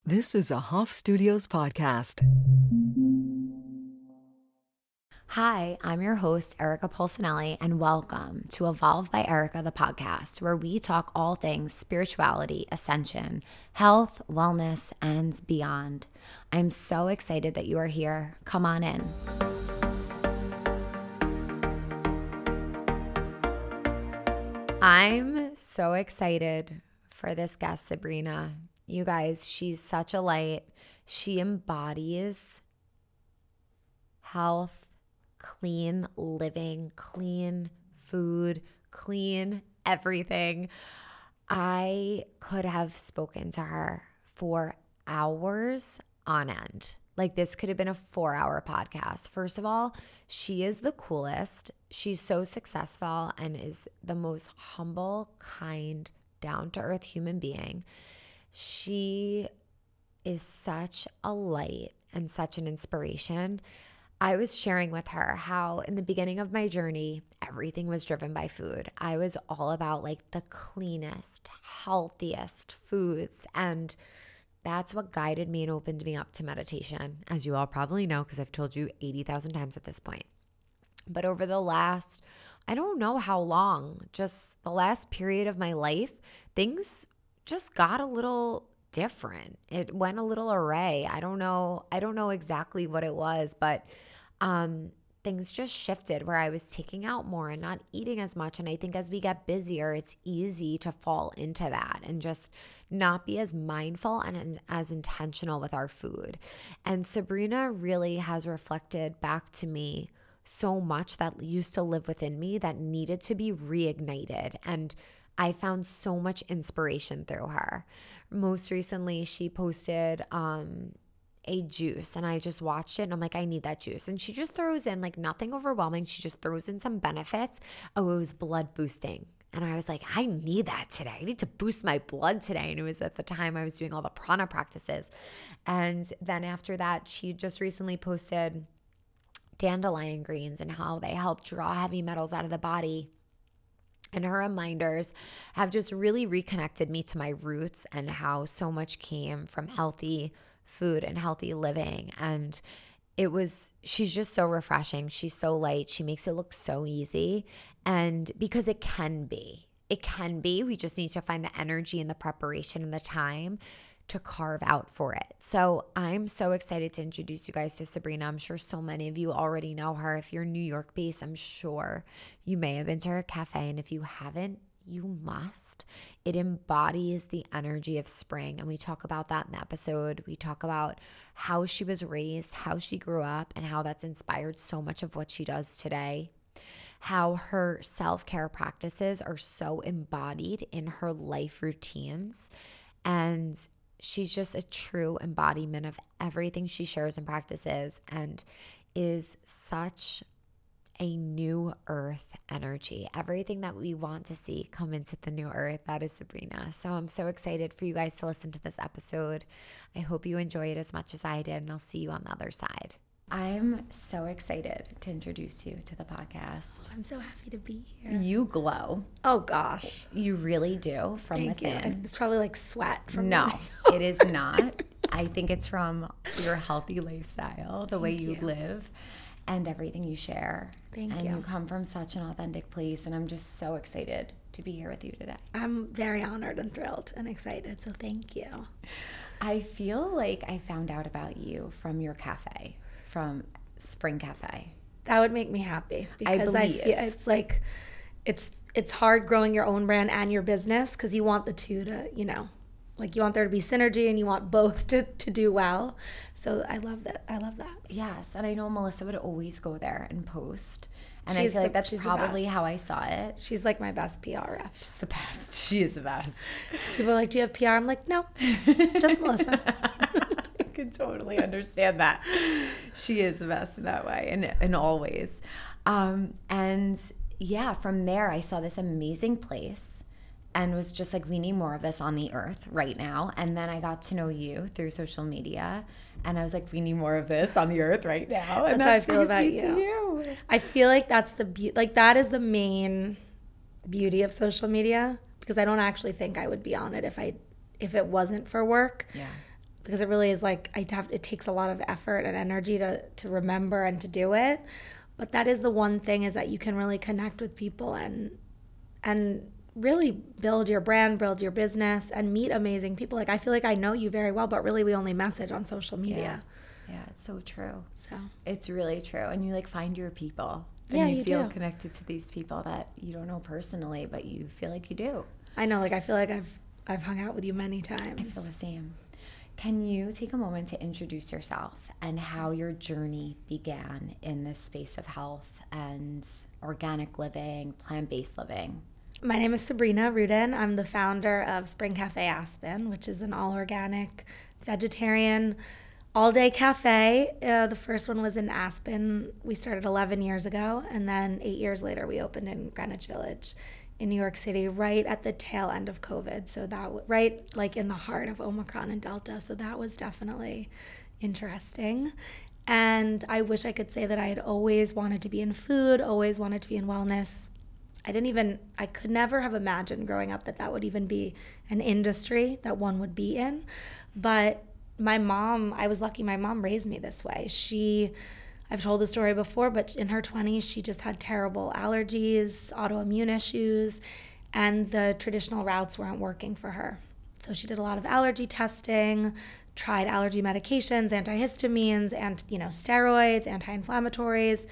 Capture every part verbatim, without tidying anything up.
This is a Hoff Studios podcast. Hi, I'm your host, Erica Polsinelli, and welcome to Evolve by Erica, the podcast, where we talk all things spirituality, ascension, health, wellness, and beyond. I'm so excited that you are here. Come on in. I'm so excited for this guest, Sabrina. You guys, she's such a light. She embodies health, clean living, clean food, clean everything. I could have spoken to her for hours on end. Like, this could have been a four-hour podcast. First of all, she is the coolest. She's so successful and is the most humble, kind, down-to-earth human being. She is such a light and such an inspiration. I was sharing with her how in the beginning of my journey, everything was driven by food. I was all about like the cleanest, healthiest foods. And that's what guided me and opened me up to meditation, as you all probably know, because I've told you eighty thousand times at this point. But over the last, I don't know how long, just the last period of my life, things just got a little different. It went a little array. I don't know. I don't know exactly what it was, but um, things just shifted where I was taking out more and not eating as much. And I think as we get busier, it's easy to fall into that and just not be as mindful and as intentional with our food. And Sabrina really has reflected back to me so much that used to live within me that needed to be reignited. And I found so much inspiration through her. Most recently, she posted um, a juice and I just watched it and I'm like, I need that juice. And she just throws in like nothing overwhelming. She just throws in some benefits. Oh, it was blood boosting. And I was like, I need that today. I need to boost my blood today. And it was at the time I was doing all the prana practices. And then after that, she just recently posted dandelion greens and how they help draw heavy metals out of the body. And her reminders have just really reconnected me to my roots and how so much came from healthy food and healthy living. And it was, she's just so refreshing. She's so light. She makes it look so easy. And because it can be, it can be, we just need to find the energy and the preparation and the time to carve out for it. So I'm so excited to introduce you guys to Sabrina. I'm sure so many of you already know her. If you're New York based, I'm sure you may have been to her cafe. And if you haven't, you must. It embodies the energy of spring. And we talk about that in the episode. We talk about how she was raised, how she grew up, and how that's inspired so much of what she does today. How her self-care practices are so embodied in her life routines. And she's just a true embodiment of everything she shares and practices and is such a new earth energy. Everything that we want to see come into the new earth, that is Sabrina. So I'm so excited for you guys to listen to this episode. I hope you enjoy it as much as I did, and I'll see you on the other side. I'm so excited to introduce you to the podcast. I'm so happy to be here. You glow. Oh gosh. You really do from Thank within. you. It's probably like sweat from No, me. it is not. I think it's from your healthy lifestyle, the Thank way you, you live, and everything you share. Thank and you. And you come from such an authentic place, and I'm just so excited to be here with you today. I'm very honored and thrilled and excited, so thank you. I feel like I found out about you from your cafe, from Spring Cafe. That would make me happy because I, I feel it's like it's it's hard growing your own brand and your business because you want the two to, you know, like you want there to be synergy and you want both to, to do well. So I love that. I love that. Yes. And I know Melissa would always go there and post. And she's I feel the, like that's probably how I saw it. She's like my best P R rep. She's the best. She is the best. People are like, do you have P R? I'm like, no, just Melissa. I can totally understand that. She is the best in that way and in all ways. Um, and yeah, from there I saw this amazing place and was just like, we need more of this on the earth right now. And then I got to know you through social media and I was like, we need more of this on the earth right now. And that's that how I feel about you. you. I feel like that's the be- like that is the main beauty of social media because I don't actually think I would be on it if I if it wasn't for work. Yeah. because it really is like, I have, it takes a lot of effort and energy to, to remember and to do it. But that is the one thing, is that you can really connect with people and, and really build your brand, build your business, and meet amazing people. Like, I feel like I know you very well, but really we only message on social media. Yeah, yeah, it's so true. So it's really true. And you like find your people. And yeah, you, you feel do. connected to these people that you don't know personally, but you feel like you do. I know, like, I feel like I've I've hung out with you many I times. feel the same. Can you take a moment to introduce yourself and how your journey began in this space of health and organic living, plant-based living? My name is Sabrina Rudin. I'm the founder of Spring Cafe Aspen, which is an all-organic, vegetarian, all-day cafe. Uh, the first one was in Aspen. We started eleven years ago, and then eight years later we opened in Greenwich Village in New York City, right at the tail end of COVID. So that w- right like in the heart of Omicron and Delta. So that was definitely interesting. And I wish I could say that I had always wanted to be in food, always wanted to be in wellness. I didn't even, I could never have imagined growing up that that would even be an industry that one would be in. But my mom, I was lucky my mom raised me this way. She, I've told the story before, but in her twenties, she just had terrible allergies, autoimmune issues, and the traditional routes weren't working for her. So she did a lot of allergy testing, tried allergy medications, antihistamines, and, you know, steroids, anti-inflammatories,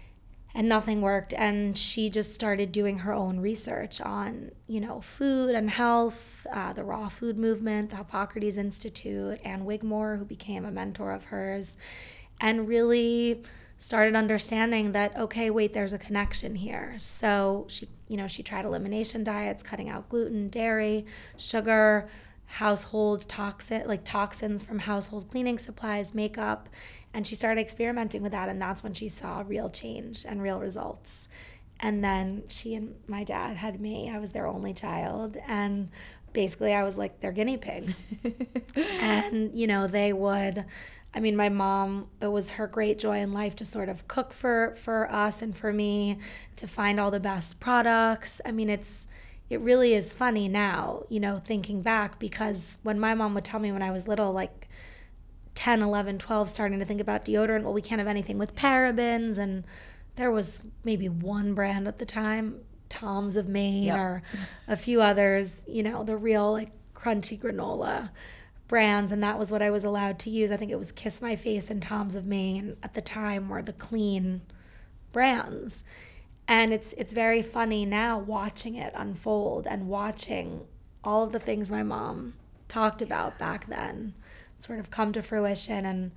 and nothing worked. And she just started doing her own research on, you know, food and health, uh, the raw food movement, the Hippocrates Institute, Ann Wigmore, who became a mentor of hers, and really started understanding that, okay, wait, there's a connection here. So she, you know, she tried elimination diets, cutting out gluten, dairy, sugar, household toxin, like toxins from household cleaning supplies, makeup. And she started experimenting with that. And that's when she saw real change and real results. And then she and my dad had me. I was their only child. And basically I was like their guinea pig. And, you know, they would, I mean, my mom, it was her great joy in life to sort of cook for, for us and for me, to find all the best products. I mean, it's, it really is funny now, you know, thinking back, because when my mom would tell me when I was little, like ten, eleven, twelve, starting to think about deodorant, well, we can't have anything with parabens. And there was maybe one brand at the time, Tom's of Maine, yep, or a few others, you know, the real like crunchy granola brands. And that was what I was allowed to use. I think it was Kiss My Face and Tom's of Maine at the time were the clean brands. And it's it's very funny now watching it unfold and watching all of the things my mom talked about back then sort of come to fruition and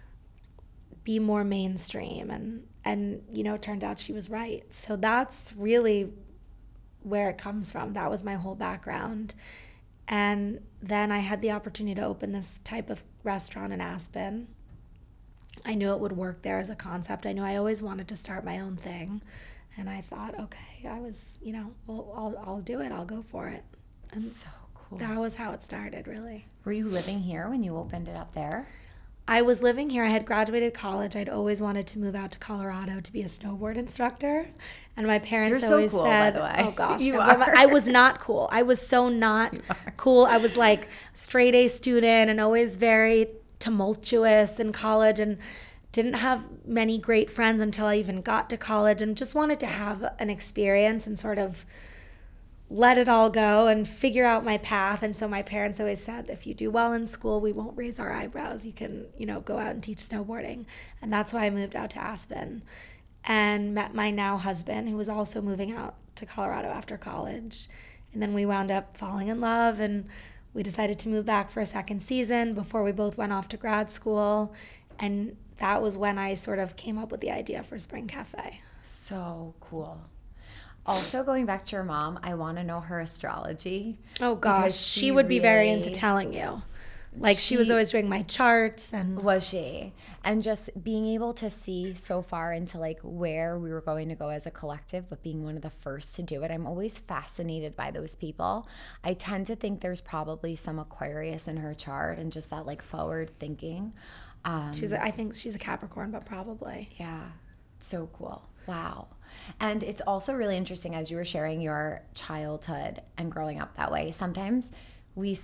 be more mainstream. And, and you know, it turned out she was right. So that's really where it comes from. That was my whole background. And then I had the opportunity to open this type of restaurant in Aspen. I knew it would work there as a concept. I knew I always wanted to start my own thing. And I thought, okay, I was, you know, well, I'll, I'll do it. I'll go for it. And so cool. That was how it started, really. Were you living here when you opened it up there? I was living here. I had graduated college. I'd always wanted to move out to Colorado to be a snowboard instructor. And my parents You're so always cool, said, by the way. oh gosh, You I, are. I was not cool. I was so not cool. I was like straight A student and always very tumultuous in college, and didn't have many great friends until I even got to college, and just wanted to have an experience and sort of let it all go and figure out my path. And so my parents always said, if you do well in school, we won't raise our eyebrows. You can, you know, go out and teach snowboarding. And that's why I moved out to Aspen and met my now husband, who was also moving out to Colorado after college. And then we wound up falling in love, and we decided to move back for a second season before we both went off to grad school. And that was when I sort of came up with the idea for Spring Cafe. So cool. Also, going back to your mom, I want to know her astrology. Oh gosh, she, she would be really, very into telling you. Like she, she was always doing my charts. And was she? And just being able to see so far into like where we were going to go as a collective, but being one of the first to do it. I'm always fascinated by those people. I tend to think there's probably some Aquarius in her chart and just that like forward thinking. Um, she's a, I think she's a Capricorn, but probably. Yeah. So cool. Wow. And it's also really interesting as you were sharing your childhood and growing up that way. Sometimes we see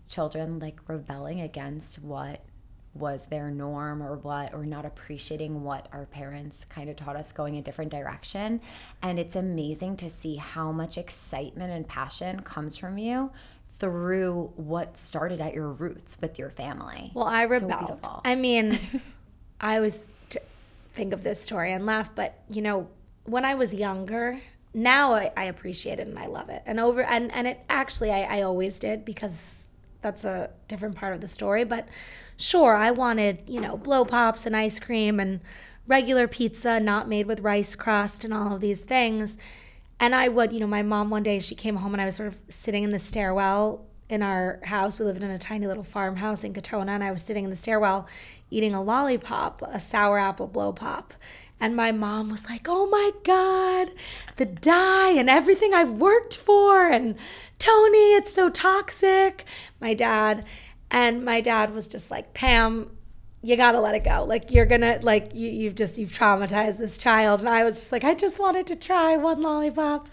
children like rebelling against what was their norm or what, or not appreciating what our parents kind of taught us, going a different direction. And it's amazing to see how much excitement and passion comes from you through what started at your roots with your family. Well, I So rebelled. beautiful. I mean, I always t- think of this story and laugh, but you know, when I was younger, now I, I appreciate it and I love it. And over and, and it actually I, I always did, because that's a different part of the story. But sure, I wanted, you know, blow pops and ice cream and regular pizza not made with rice crust and all of these things. And I would, you know, my mom one day, she came home and I was sort of sitting in the stairwell in our house. We lived in a tiny little farmhouse in Katona, and I was sitting in the stairwell eating a lollipop, a sour apple blow pop. And my mom was like, oh my God, the dye and everything I've worked for. And Tony, it's so toxic. My dad, and my dad was just like, Pam, you gotta let it go. Like, you're gonna, like, you, you've just, you've traumatized this child. And I was just like, I just wanted to try one lollipop.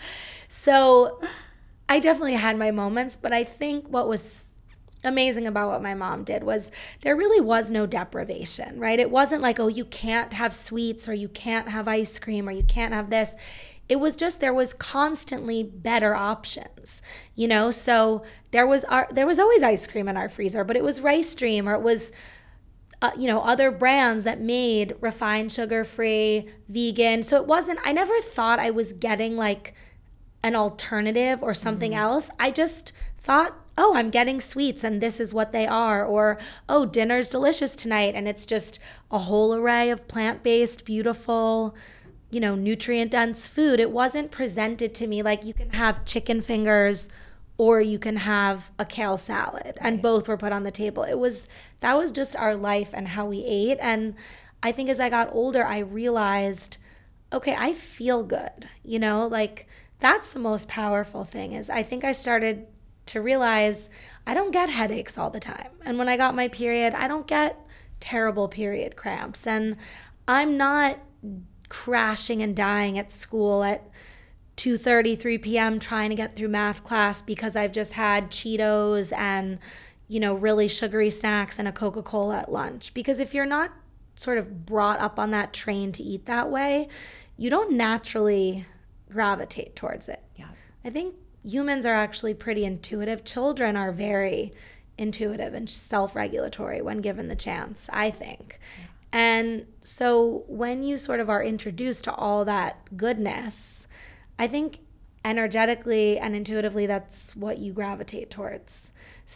So I definitely had my moments, but I think what was amazing about what my mom did was there really was no deprivation, right? It wasn't like, oh, you can't have sweets, or you can't have ice cream, or you can't have this. It was just, there was constantly better options, you know? So there was our, there was always ice cream in our freezer, but it was Rice Dream, or it was, uh, you know, other brands that made refined, sugar-free, vegan. So it wasn't, I never thought I was getting like an alternative or something mm-hmm. else. I just thought, oh, I'm getting sweets and this is what they are. Or, oh, dinner's delicious tonight, and it's just a whole array of plant-based, beautiful, you know, nutrient-dense food. It wasn't presented to me like you can have chicken fingers or you can have a kale salad, and both were put on the table. It was, that was just our life and how we ate. And I think as I got older, I realized, okay, I feel good, you know, like that's the most powerful thing. Is I think I started to realize I don't get headaches all the time. And when I got my period, I don't get terrible period cramps. And I'm not crashing and dying at school at two thirty, three p.m. trying to get through math class because I've just had Cheetos and, you know, really sugary snacks and a Coca-Cola at lunch. Because if you're not sort of brought up on that train to eat that way, you don't naturally gravitate towards it. Yeah. I think humans are actually pretty intuitive. Children are very intuitive and self-regulatory when given the chance, I think. Yeah. And so when you sort of are introduced to all that goodness, I think energetically and intuitively, that's what you gravitate towards.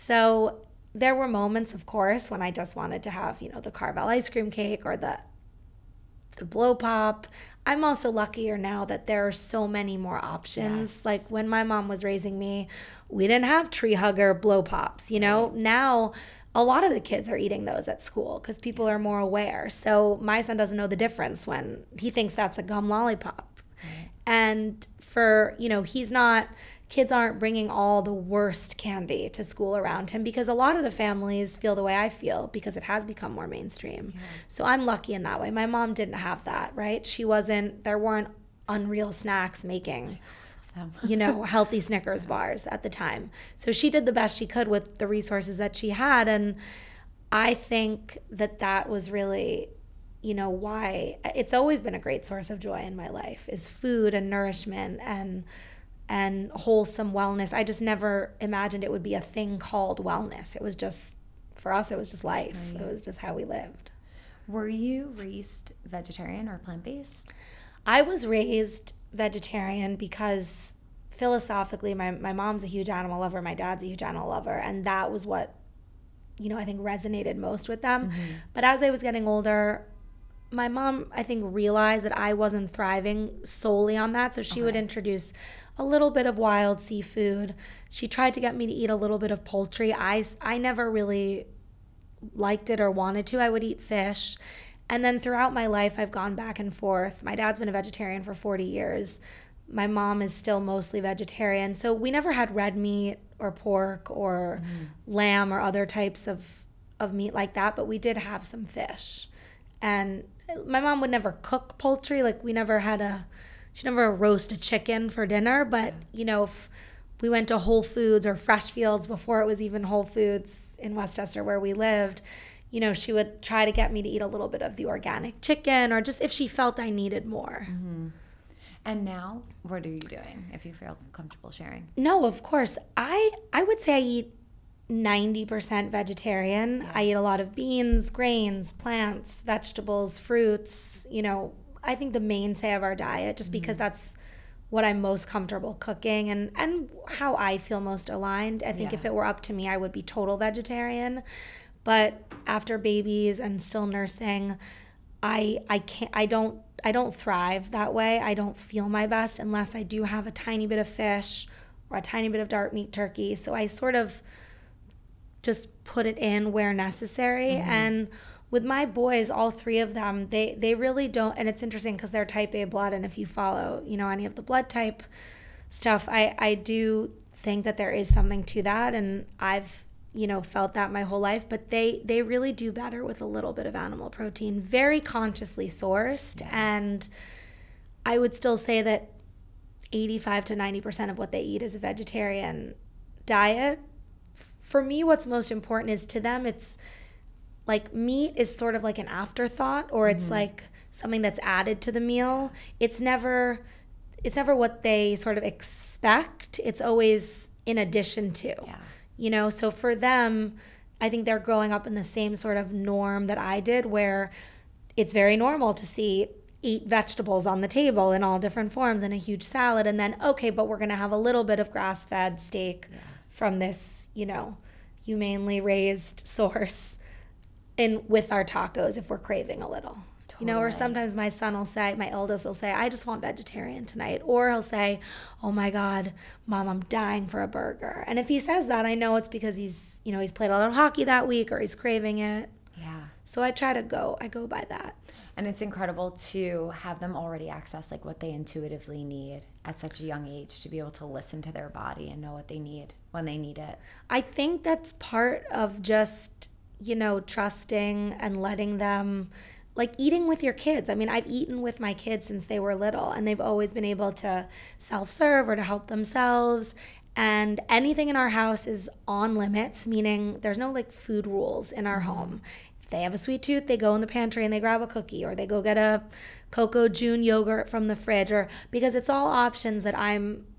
So there were moments, of course, when I just wanted to have, you know, the Carvel ice cream cake or the the blow pop. I'm also luckier now that there are so many more options. Yes. Like when my mom was raising me, we didn't have tree hugger blow pops, you know? Right. Now a lot of the kids are eating those at school because people are more aware. So my son doesn't know the difference when he thinks that's a gum lollipop. Right. And for, you know, he's not, kids aren't bringing all the worst candy to school around him, because a lot of the families feel the way I feel because it has become more mainstream. Yeah. So I'm lucky in that way. My mom didn't have that, right? She wasn't, there weren't Unreal Snacks making, you know, healthy Snickers bars at the time. So she did the best she could with the resources that she had. And I think that that was really, you know, why it's always been a great source of joy in my life, is food and nourishment and and wholesome wellness. I just never imagined it would be a thing called wellness. It was just, for us, it was just life. Right. It was just how we lived. Were you raised vegetarian or plant-based? I was raised vegetarian because philosophically, my, my mom's a huge animal lover, my dad's a huge animal lover, and that was what, you know, I think resonated most with them. Mm-hmm. But as I was getting older, my mom, I think, realized that I wasn't thriving solely on that. So she okay. would introduce a little bit of wild seafood. She tried to get me to eat a little bit of poultry. I, I never really liked it or wanted to. I would eat fish. And then throughout my life, I've gone back and forth. My dad's been a vegetarian for forty years. My mom is still mostly vegetarian. So we never had red meat or pork or mm. lamb or other types of, of meat like that, but we did have some fish. And my mom would never cook poultry. Like we never had a, she never roast a chicken for dinner, but you know, if we went to Whole Foods or Freshfields before it was even Whole Foods in Westchester where we lived, you know, she would try to get me to eat a little bit of the organic chicken, or just if she felt I needed more. Mm-hmm. And now, what are you doing, if you feel comfortable sharing? No, of course. I I would say I eat ninety percent vegetarian. Yeah. I eat a lot of beans, grains, plants, vegetables, fruits. You know, I think the mainstay of our diet, just mm-hmm. because that's what I'm most comfortable cooking and, and how I feel most aligned. I think yeah. if it were up to me, I would be total vegetarian. But after babies and still nursing, I I can't I don't I don't thrive that way. I don't feel my best unless I do have a tiny bit of fish or a tiny bit of dark meat turkey. So I sort of just put it in where necessary. Mm-hmm. And with my boys, all three of them, they they really don't. And it's interesting because they're type A blood, and if you follow, you know, any of the blood type stuff, I I do think that there is something to that, and I've you know, felt that my whole life, but they, they really do better with a little bit of animal protein, very consciously sourced. Yeah. And I would still say that eighty-five to ninety percent of what they eat is a vegetarian diet. For me, what's most important is to them, it's like meat is sort of like an afterthought, or it's mm-hmm. like something that's added to the meal. It's never, it's never what they sort of expect. It's always in addition to. Yeah. You know, so for them, I think they're growing up in the same sort of norm that I did, where it's very normal to see eight vegetables on the table in all different forms and a huge salad. And then, okay, but we're going to have a little bit of grass-fed steak yeah. from this, you know, humanely raised source in with our tacos if we're craving a little. You know, or sometimes my son will say, my eldest will say, I just want vegetarian tonight. Or he'll say, oh my God, Mom, I'm dying for a burger. And if he says that, I know it's because he's, you know, he's played a lot of hockey that week or he's craving it. Yeah. So I try to go, I go by that. And it's incredible to have them already access like what they intuitively need at such a young age, to be able to listen to their body and know what they need when they need it. I think that's part of just, you know, trusting and letting them, like eating with your kids. I mean, I've eaten with my kids since they were little, and they've always been able to self-serve or to help themselves. And anything in our house is on limits, meaning there's no like food rules in our mm-hmm. home. If they have a sweet tooth, they go in the pantry and they grab a cookie, or they go get a Coco June yogurt from the fridge, or because it's all options that I'm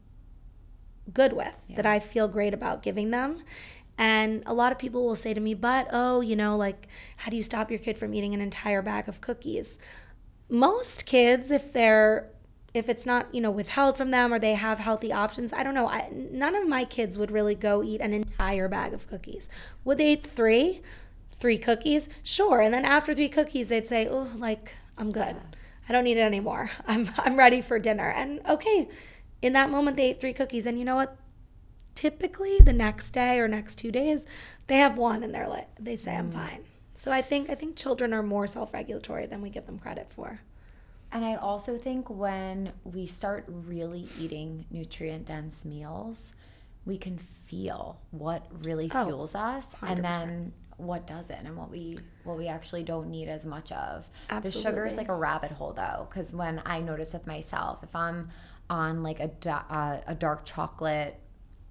good with, yeah. that I feel great about giving them. And a lot of people will say to me, but, oh, you know, like, how do you stop your kid from eating an entire bag of cookies? Most kids, if they're, if it's not, you know, withheld from them or they have healthy options, I don't know. I, none of my kids would really go eat an entire bag of cookies. Would they eat three? Three cookies? Sure. And then after three cookies, they'd say, oh, like, I'm good. I don't need it anymore. I'm, I'm ready for dinner. And okay, in that moment, they ate three cookies. And you know what? Typically the next day or next two days, they have one and they're like, they say, I'm fine. So I think I think children are more self-regulatory than we give them credit for. And I also think when we start really eating nutrient-dense meals, we can feel what really oh, fuels us one hundred percent. And then what doesn't, and what we what we actually don't need as much of. Absolutely. The sugar is like a rabbit hole though, because when I notice with myself, if I'm on like a, uh, a dark chocolate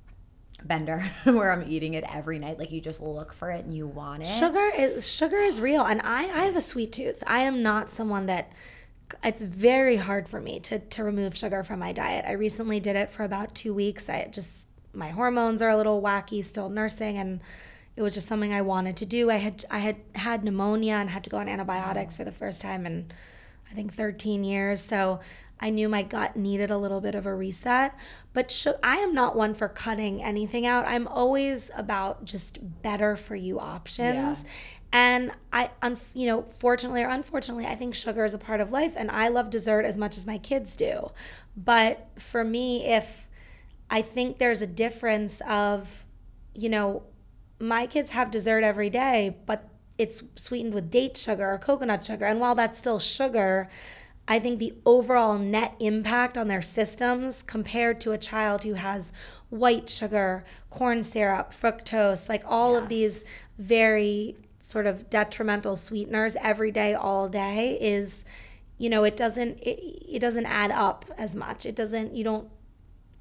bender where I'm eating it every night, like you just look for it and you want it. Sugar is sugar is real, and I, I have a sweet tooth. I am not someone that, it's very hard for me to to remove sugar from my diet. I recently did it for about two weeks. I just, my hormones are a little wacky, still nursing, and it was just something I wanted to do. I had I had had pneumonia and had to go on antibiotics for the first time in I think thirteen years. So I knew my gut needed a little bit of a reset, but sh- I am not one for cutting anything out. I'm always about just better for you options. Yeah. And I, un- you know, fortunately or unfortunately, I think sugar is a part of life, and I love dessert as much as my kids do. But for me, if I think there's a difference of, you know, my kids have dessert every day, but it's sweetened with date sugar or coconut sugar. And while that's still sugar, I think the overall net impact on their systems compared to a child who has white sugar, corn syrup, fructose, like all yes. of these very sort of detrimental sweeteners every day, all day is, you know, it doesn't, it, it doesn't add up as much. It doesn't, you don't,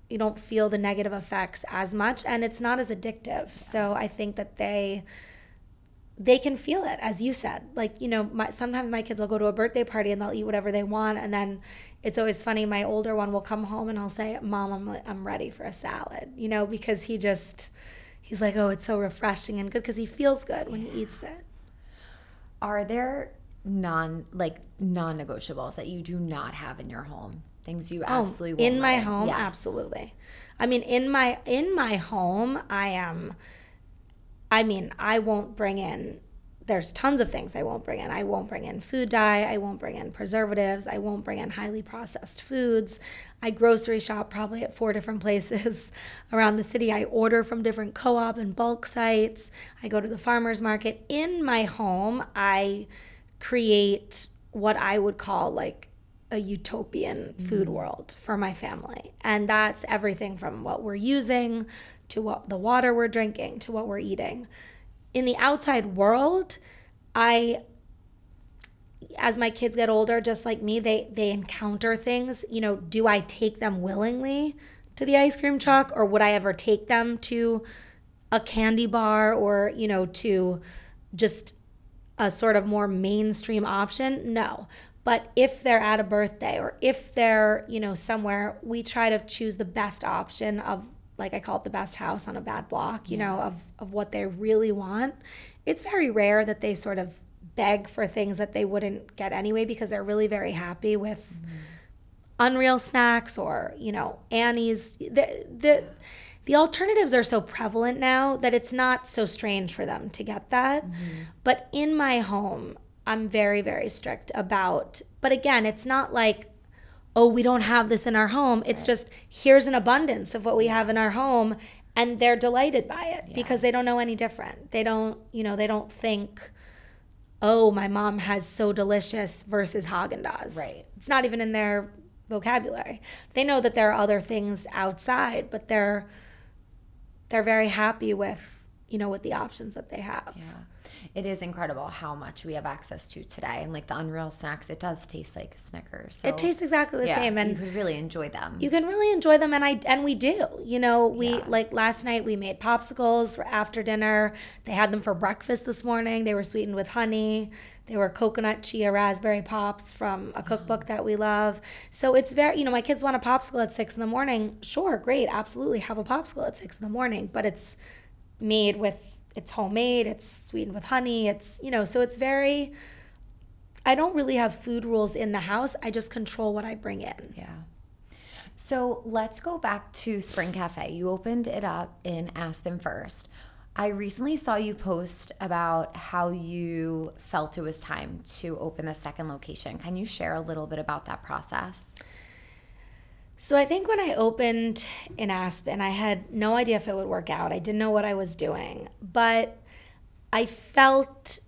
you don't feel the negative effects as much, and it's not as addictive. Yeah. So I think that they they can feel it, as you said. Like, you know, my, sometimes my kids will go to a birthday party and they'll eat whatever they want, and then it's always funny. My older one will come home and I'll say, Mom, I'm I'm ready for a salad, you know, because he just, he's like, oh, it's so refreshing and good, because he feels good when he eats it. Are there non, like, non-negotiables that you do not have in your home? Things you absolutely oh, won't in my let home, yes. absolutely. I mean, in my in my home, I am, I mean, I won't bring in, there's tons of things I won't bring in. I won't bring in food dye. I won't bring in preservatives. I won't bring in highly processed foods. I grocery shop probably at four different places around the city. I order from different co-op and bulk sites. I go to the farmer's market. In my home, I create what I would call like a utopian food mm. world for my family. And that's everything from what we're using to what the water we're drinking to what we're eating. In the outside world, I, as my kids get older, just like me, they they encounter things. You know, do I take them willingly to the ice cream truck, or would I ever take them to a candy bar, or, you know, to just a sort of more mainstream option? No. But if they're at a birthday, or if they're, you know, somewhere, we try to choose the best option of, like I call it, the best house on a bad block, you yeah. know, of, of what they really want. It's very rare that they sort of beg for things that they wouldn't get anyway, because they're really very happy with mm-hmm. Unreal Snacks or, you know, Annie's. The, the, the alternatives are so prevalent now that it's not so strange for them to get that. Mm-hmm. But in my home, I'm very, very strict about, but again, it's not like, oh, we don't have this in our home. It's right. just, here's an abundance of what we yes. have in our home, and they're delighted by it yeah. because they don't know any different. They don't, you know, they don't think, oh, my mom has So Delicious versus Haagen-Dazs. Right. It's not even in their vocabulary. They know that there are other things outside, but they're they're very happy with, you know, with the options that they have. Yeah. It is incredible how much we have access to today. And like the Unreal Snacks, it does taste like Snickers. So, it tastes exactly the yeah, same. And you could really enjoy them. You can really enjoy them. And I and we do. You know, we yeah. like last night we made popsicles for after dinner. They had them for breakfast this morning. They were sweetened with honey. They were coconut chia raspberry pops from a cookbook mm. that we love. So it's very, you know, my kids want a popsicle at six in the morning. Sure, great. Absolutely have a popsicle at six in the morning. But it's made with, it's homemade, it's sweetened with honey, it's, you know, so it's very, I don't really have food rules in the house. I just control what I bring in. Yeah. So let's go back to Spring Cafe. You opened it up in Aspen first. I recently saw you post about how you felt it was time to open the second location. Can you share a little bit about that process? So I think when I opened in Aspen, I had no idea if it would work out. I didn't know what I was doing, but I felt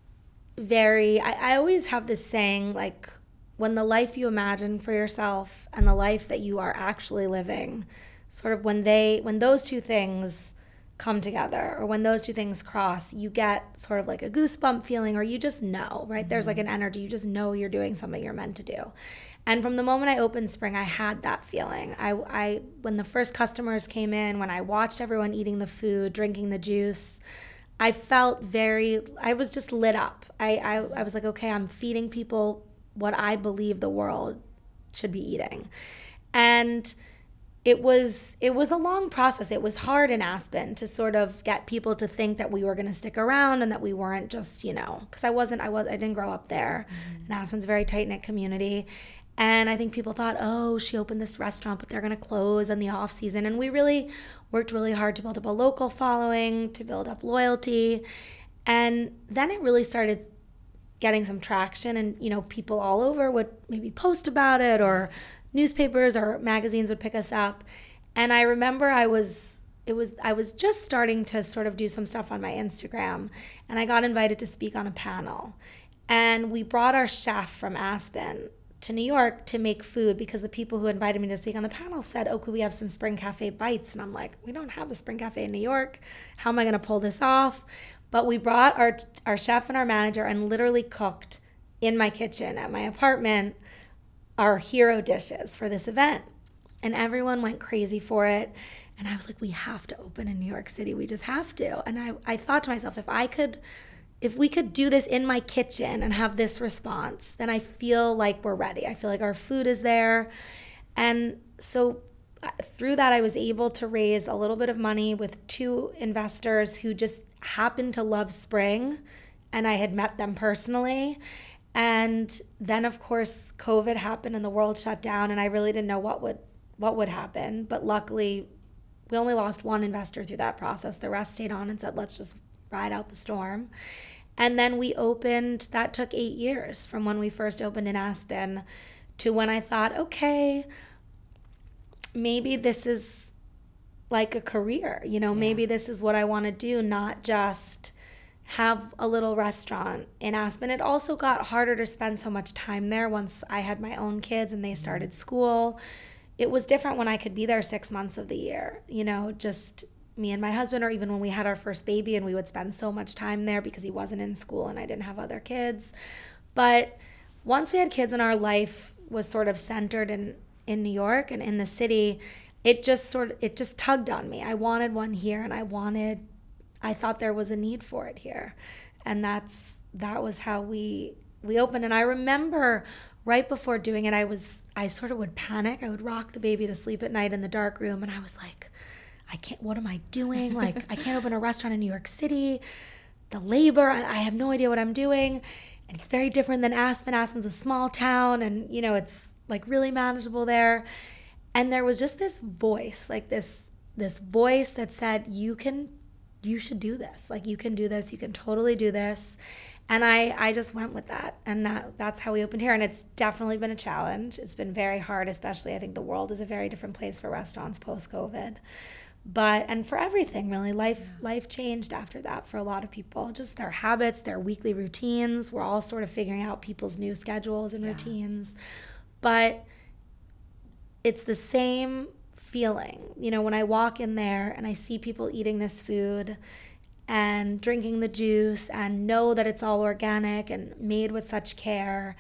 very, I, I always have this saying, like, when the life you imagine for yourself and the life that you are actually living, sort of when they, when those two things come together, or when those two things cross, you get sort of like a goosebump feeling, or you just know, right? Mm-hmm. There's like an energy, you just know you're doing something you're meant to do. And from the moment I opened Spring, I had that feeling. I, I, when the first customers came in, when I watched everyone eating the food, drinking the juice, I felt very, I was just lit up. I, I, I was like, okay, I'm feeding people what I believe the world should be eating. And it was, it was a long process. It was hard in Aspen to sort of get people to think that we were going to stick around and that we weren't just, you know, because I wasn't, I was, I didn't grow up there. Mm-hmm. And Aspen's a very tight-knit community. And I think people thought, oh, she opened this restaurant, but they're going to close in the off season. And we really worked really hard to build up a local following, to build up loyalty. And then it really started getting some traction, and, you know, people all over would maybe post about it, or newspapers or magazines would pick us up. And I remember I was, it was, I was just starting to sort of do some stuff on my Instagram, and I got invited to speak on a panel. And we brought our chef from Aspen to New York to make food, because the people who invited me to speak on the panel said, oh, could we have some Spring Cafe bites? And I'm like, we don't have a Spring Cafe in New York. How am I going to pull this off? But we brought our our chef and our manager and literally cooked in my kitchen at my apartment our hero dishes for this event. and everyone went crazy for it. And I was like, we have to open in New York City. We just have to. And I, I thought to myself, if I could, if we could do this in my kitchen and have this response, then I feel like we're ready. I feel like our food is there. And so through that, I was able to raise a little bit of money with two investors who just happened to love spring, and I had met them personally. And then, of course, COVID happened and the world shut down, and I really didn't know what would what would happen. But luckily, we only lost one investor through that process. The rest stayed on and said, let's just ride out the storm. And then we opened, that took eight years from when we first opened in Aspen to when I thought, okay, maybe this is like a career, you know, yeah. maybe this is what I want to do, not just have a little restaurant in Aspen. It also got harder to spend so much time there once I had my own kids and they started school. It was different when I could be there six months of the year, you know, just me and my husband, or even when we had our first baby and we would spend so much time there because he wasn't in school and I didn't have other kids. But once we had kids and our life was sort of centered in in New York and in the city, it just sort of, it just tugged on me. I wanted one here, and I wanted, I thought there was a need for it here. And that's, that was how we, we opened. And I remember right before doing it, I was, I sort of would panic. I would rock the baby to sleep at night in the dark room. And I was like, I can't, what am I doing? Like, I can't open a restaurant in New York City. The labor, I have no idea what I'm doing. And it's very different than Aspen. Aspen's a small town, and, you know, it's like really manageable there. And there was just this voice, like this this voice that said, you can, you should do this. Like, you can do this. You can totally do this. And I, I just went with that. And that that's how we opened here. And it's definitely been a challenge. It's been very hard, especially I think the world is a very different place for restaurants post-COVID. But, and for everything really, life yeah. life changed after that for a lot of people. Just their habits, their weekly routines. We're all sort of figuring out people's new schedules and yeah. routines. But it's the same feeling. You know, when I walk in there and I see people eating this food and drinking the juice and know that it's all organic and made with such care,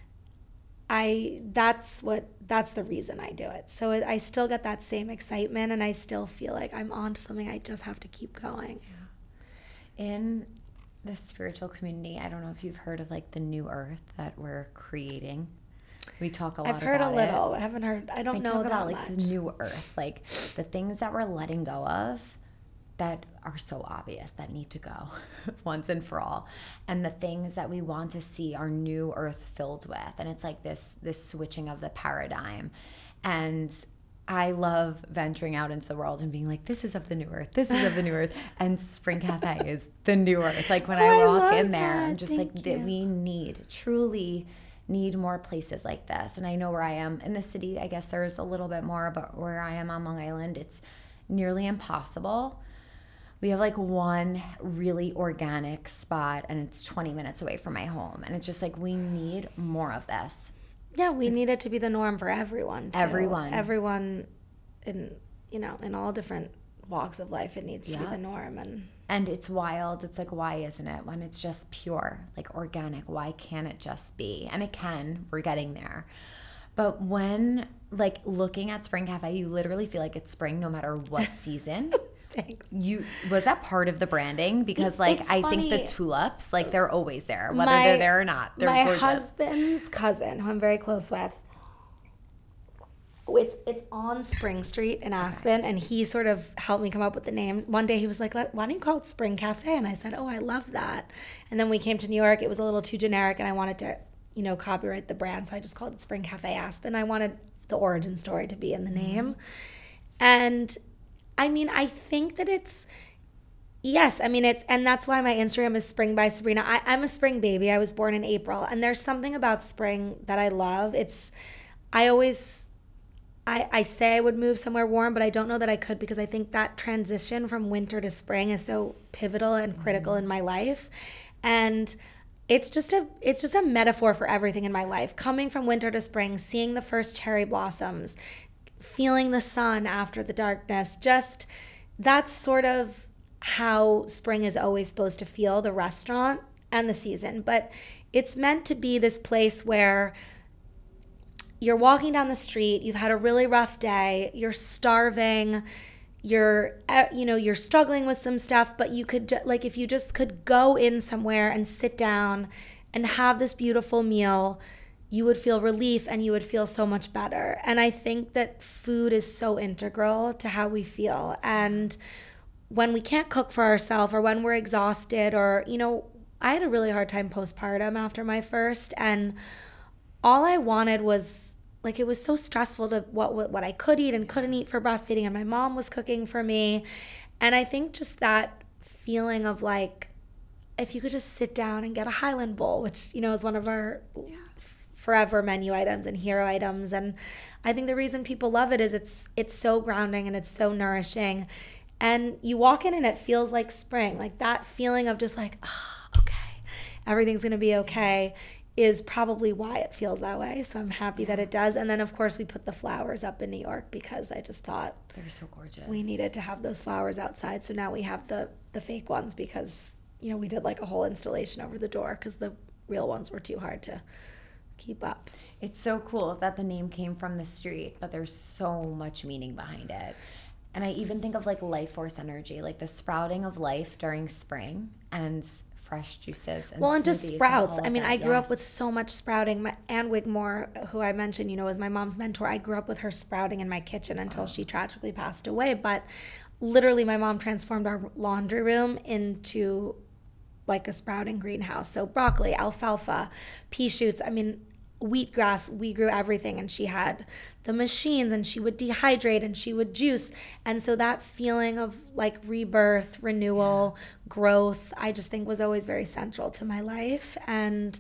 I that's what that's the reason I do it. So it, I still get that same excitement, and I still feel like I'm on to something. I just have to keep going. Yeah. In the spiritual community, I don't know if you've heard of like the new earth that we're creating. We talk a lot about it. I've heard a little. It. I haven't heard. I don't we know talk that about much. like the new earth, like the things that we're letting go of that are so obvious that need to go once and for all, and the things that we want to see our new earth filled with. And it's like this this switching of the paradigm. And I love venturing out into the world and being like, this is of the new earth, this is of the new earth. And Spring Cafe is the new earth. Like when oh, I walk I in there, that. I'm just Thank like, you. that we need, truly need more places like this. And I know where I am in the city, I guess there's a little bit more, but where I am on Long Island, it's nearly impossible. We have like one really organic spot, and it's twenty minutes away from my home. And it's just like, we need more of this. Yeah, we need it to be the norm for everyone. Too. Everyone. Everyone in, you know, in all different walks of life, it needs to yeah. be the norm. And and it's wild. It's like, why isn't it? When it's just pure, like organic, why can't it just be? And it can. We're getting there. But when, like, looking at Spring Cafe, you literally feel like it's spring no matter what season. Thanks. You was that part of the branding? Because like it's I funny. think the tulips, like they're always there, whether my, they're there or not. They're my gorgeous. husband's cousin, who I'm very close with, it's it's on Spring Street in Aspen, okay. and he sort of helped me come up with the name. One day he was like, "Why don't you call it Spring Cafe?" And I said, "Oh, I love that." And then we came to New York. It was a little too generic, and I wanted to, you know, copyright the brand, so I just called it Spring Cafe Aspen. I wanted the origin story to be in the name, and I mean, I think that it's, yes, I mean, it's, and that's why my Instagram is Spring by Sabrina. I, I'm a spring baby. I was born in April, and there's something about spring that I love. It's, I always, I, I say I would move somewhere warm, but I don't know that I could, because I think that transition from winter to spring is so pivotal and critical mm-hmm. in my life. And it's just a, it's just a metaphor for everything in my life. Coming from winter to spring, seeing the first cherry blossoms, feeling the sun after the darkness, just that's sort of how spring is always supposed to feel, the restaurant and the season. But it's meant to be this place where you're walking down the street, you've had a really rough day, you're starving, you're uh, you know, you're struggling with some stuff, but you could ju- like if you just could go in somewhere and sit down and have this beautiful meal, you would feel relief and you would feel so much better. And I think that food is so integral to how we feel. And when we can't cook for ourselves, or when we're exhausted, or, you know, I had a really hard time postpartum after my first, and all I wanted was, like, it was so stressful to what what I could eat and couldn't eat for breastfeeding, and my mom was cooking for me. And I think just that feeling of, like, if you could just sit down and get a Highland bowl, which, you know, is one of our yeah. forever menu items and hero items. And I think the reason people love it is it's it's so grounding and it's so nourishing. And you walk in and it feels like spring. Like that feeling of just like, oh, okay, everything's going to be okay is probably why it feels that way. So I'm happy yeah. that it does. And then, of course, we put the flowers up in New York because I just thought they're so gorgeous. We needed to have those flowers outside. So now we have the, the fake ones because, you know, we did like a whole installation over the door because the real ones were too hard to keep up. It's so cool that the name came from the street, but there's so much meaning behind it. And I even think of like life force energy, like the sprouting of life during spring and fresh juices and well, and just sprouts. And I mean, that. I grew yes. up with so much sprouting. My, Anne Wigmore, who I mentioned, you know, was my mom's mentor. I grew up with her sprouting in my kitchen until oh. she tragically passed away. But literally, my mom transformed our laundry room into like a sprouting greenhouse. So broccoli, alfalfa, pea shoots. I mean, wheatgrass, we grew everything, and she had the machines, and she would dehydrate and she would juice. And so that feeling of like rebirth, renewal, yeah. growth, I just think was always very central to my life. And,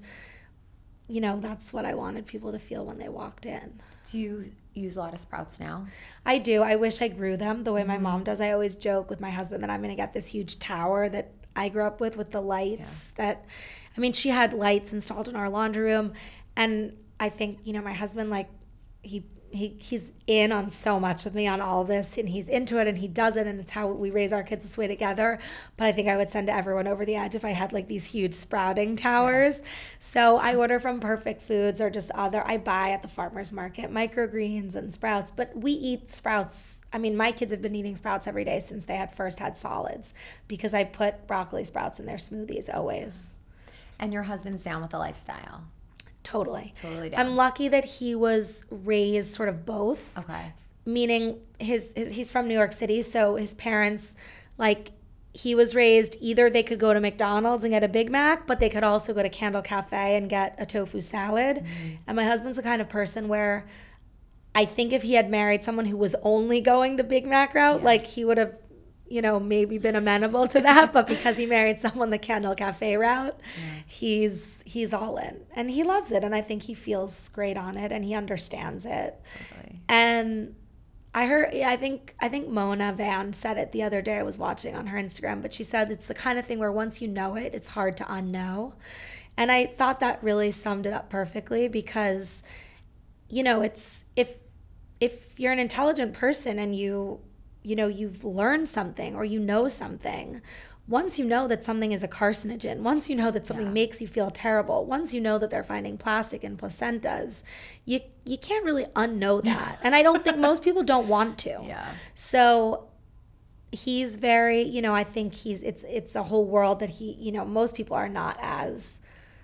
you know, that's what I wanted people to feel when they walked in. Do you use a lot of sprouts now? I do. I wish I grew them the way mm-hmm. my mom does. I always joke with my husband that I'm going to get this huge tower that I grew up with, with the lights yeah. that, I mean, she had lights installed in our laundry room. And I think, you know, my husband, like, he he he's in on so much with me on all this, and he's into it, and he does it, and it's how we raise our kids this way together. But I think I would send everyone over the edge if I had like these huge sprouting towers. Yeah. So I order from Perfect Foods or just other, I buy at the farmer's market, microgreens and sprouts. But we eat sprouts. I mean, my kids have been eating sprouts every day since they had first had solids because I put broccoli sprouts in their smoothies always. And your husband's down with the lifestyle. Totally. Totally down. I'm lucky that he was raised sort of both. Okay. Meaning his, his he's from New York City, so his parents, like, he was raised either they could go to McDonald's and get a Big Mac, but they could also go to Candle Cafe and get a tofu salad. Mm-hmm. And my husband's the kind of person where I think if he had married someone who was only going the Big Mac route, yeah. like he would have, you know, maybe been amenable to that, but because he married someone the Candle Cafe route, yeah. he's he's all in. And he loves it, and I think he feels great on it, and he understands it. Totally. And I heard, I think I think Mona Van said it the other day. I was watching on her Instagram, but she said it's the kind of thing where once you know it, it's hard to unknow. And I thought that really summed it up perfectly because, you know, it's if if you're an intelligent person and you you know, you've learned something or you know something, once you know that something is a carcinogen, once you know that something yeah. makes you feel terrible, once you know that they're finding plastic in placentas, you you can't really unknow that. And I don't think most people don't want to. Yeah. So he's very, you know, I think he's, it's it's a whole world that he, you know, most people are not as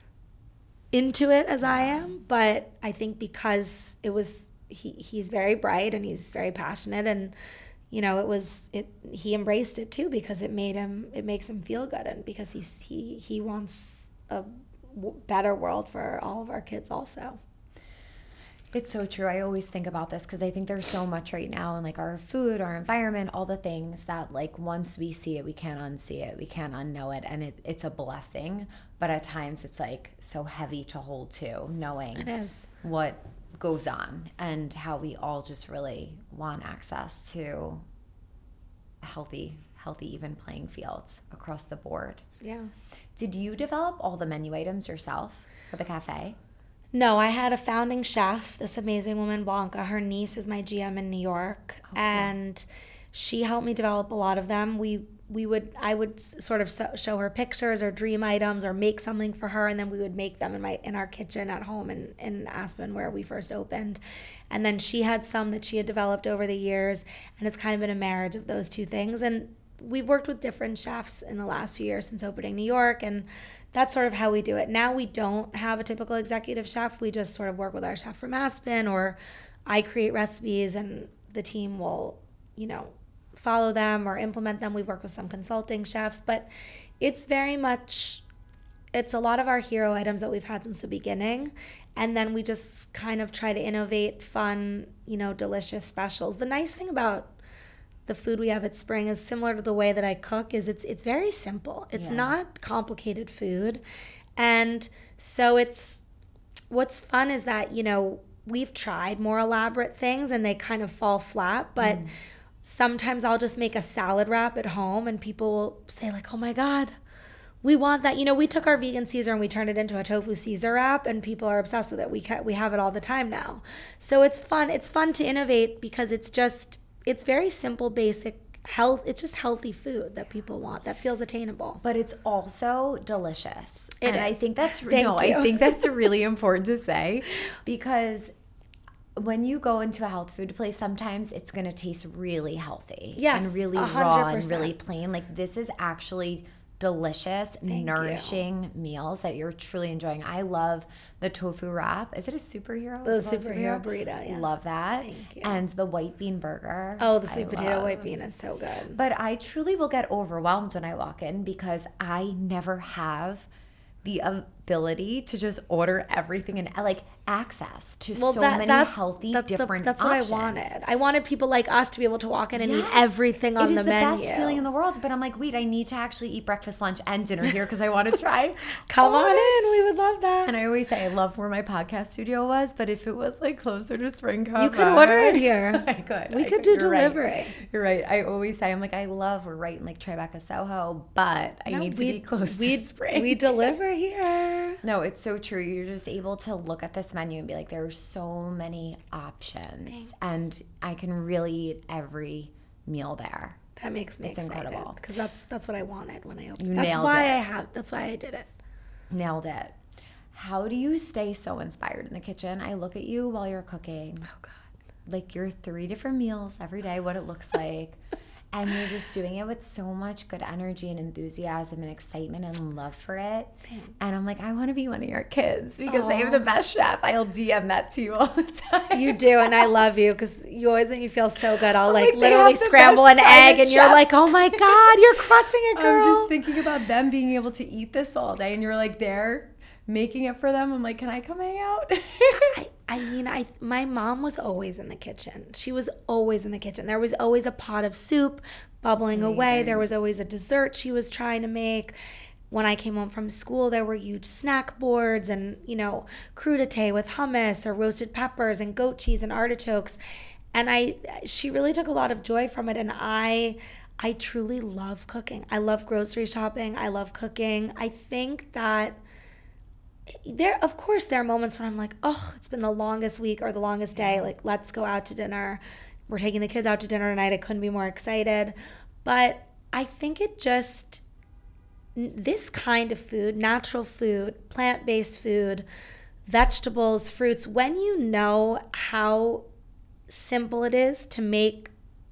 into it as I am, but I think because it was, he he's very bright and he's very passionate, and you know, it was it. He embraced it too because it made him. It makes him feel good, and because he's he he wants a w- better world for all of our kids also. It's so true. I always think about this because I think there's so much right now in like our food, our environment, all the things that like once we see it, we can't unsee it, we can't unknow it, and it, it's a blessing. But at times it's like so heavy to hold to, knowing it is. what goes on and how we all just really want access to a healthy, healthy, even playing fields across the board. Yeah. Did you develop all the menu items yourself for the cafe? No, I had a founding chef, this amazing woman, Blanca. Her niece is my G M in New York, oh, cool. and she helped me develop a lot of them. We we would, I would sort of so, show her pictures or dream items or make something for her. And then we would make them in my, in our kitchen at home in, in Aspen where we first opened. And then she had some that she had developed over the years. And it's kind of been a marriage of those two things. And we've worked with different chefs in the last few years since opening New York. And that's sort of how we do it. Now we don't have a typical executive chef. We just sort of work with our chef from Aspen, or I create recipes and the team will, you know, follow them or implement them. We work with some consulting chefs, but it's very much, it's a lot of our hero items that we've had since the beginning. And then we just kind of try to innovate fun, you know, delicious specials. The nice thing about the food we have at Spring is similar to the way that I cook, is it's it's very simple. It's yeah. not complicated food. And so it's, what's fun is that, you know, we've tried more elaborate things and they kind of fall flat, but mm. sometimes I'll just make a salad wrap at home and people will say like, oh my God, we want that. You know, we took our vegan Caesar and we turned it into a tofu Caesar wrap and people are obsessed with it. We ca- we have it all the time now. So it's fun. It's fun to innovate because it's just, it's very simple, basic health. It's just healthy food that people want that feels attainable. But it's also delicious. It and is. I think that's Thank no, you. I think that's really important to say, because when you go into a health food place, sometimes it's going to taste really healthy yes, and really one hundred raw percent. and really plain. Like, this is actually delicious, Thank nourishing you. meals that you're truly enjoying. I love the tofu wrap. Is it a superhero? The Is it called superhero burrito, yeah. Love that. Thank you. And the white bean burger. Oh, the sweet I potato love. white bean is so good. But I truly will get overwhelmed when I walk in because I never have the ability to just order everything and like access to well, so that, many that's, healthy that's different the, that's options. what I wanted. I wanted people like us to be able to walk in and Yes. eat everything on it the menu. It is the best feeling in the world. But I'm like, wait, I need to actually eat breakfast, lunch, and dinner here because I want to try. Come all on of it. in. We would love that. And I always say I love where my podcast studio was, but if it was like closer to Spring Cover, you could order it here. I could. We I could do You're delivery. Right. You're right. I always say, I'm like, I love we're right in like Tribeca, Soho, but I No, need to we- be close we- to Spring. We deliver here. No, it's so true. You're just able to look at this menu and be like, there's so many options. Thanks. And I can really eat every meal there. That makes me It's excited incredible. because that's that's what I wanted when I opened. You that's nailed why it. I have. That's why I did it. Nailed it. How do you stay so inspired in the kitchen? I look at you while you're cooking. Oh God. Like your three different meals every day, what it looks like. And you're just doing it with so much good energy and enthusiasm and excitement and love for it. Thanks. And I'm like, I want to be one of your kids because Aww. they have the best chef. I'll D M that to you all the time. You do, and I love you because you always make me feel so good. I'll I'm like, like, they literally have the scramble best an egg, private and you're chef. like, oh my God, you're crushing it, girl. I'm just thinking about them being able to eat this all day, and you're like there making it for them. I'm like, can I come hang out? I, I mean, I my mom was always in the kitchen. She was always in the kitchen. There was always a pot of soup bubbling away. There was always a dessert she was trying to make. When I came home from school, there were huge snack boards and, you know, crudité with hummus or roasted peppers and goat cheese and artichokes. And I, she really took a lot of joy from it. And I, I truly love cooking. I love grocery shopping. I love cooking. I think that there, of course, there are moments when I'm like, oh, it's been the longest week or the longest day. Like, let's go out to dinner. We're taking the kids out to dinner tonight. I couldn't be more excited. But I think it just, this kind of food, natural food, plant-based food, vegetables, fruits, when you know how simple it is to make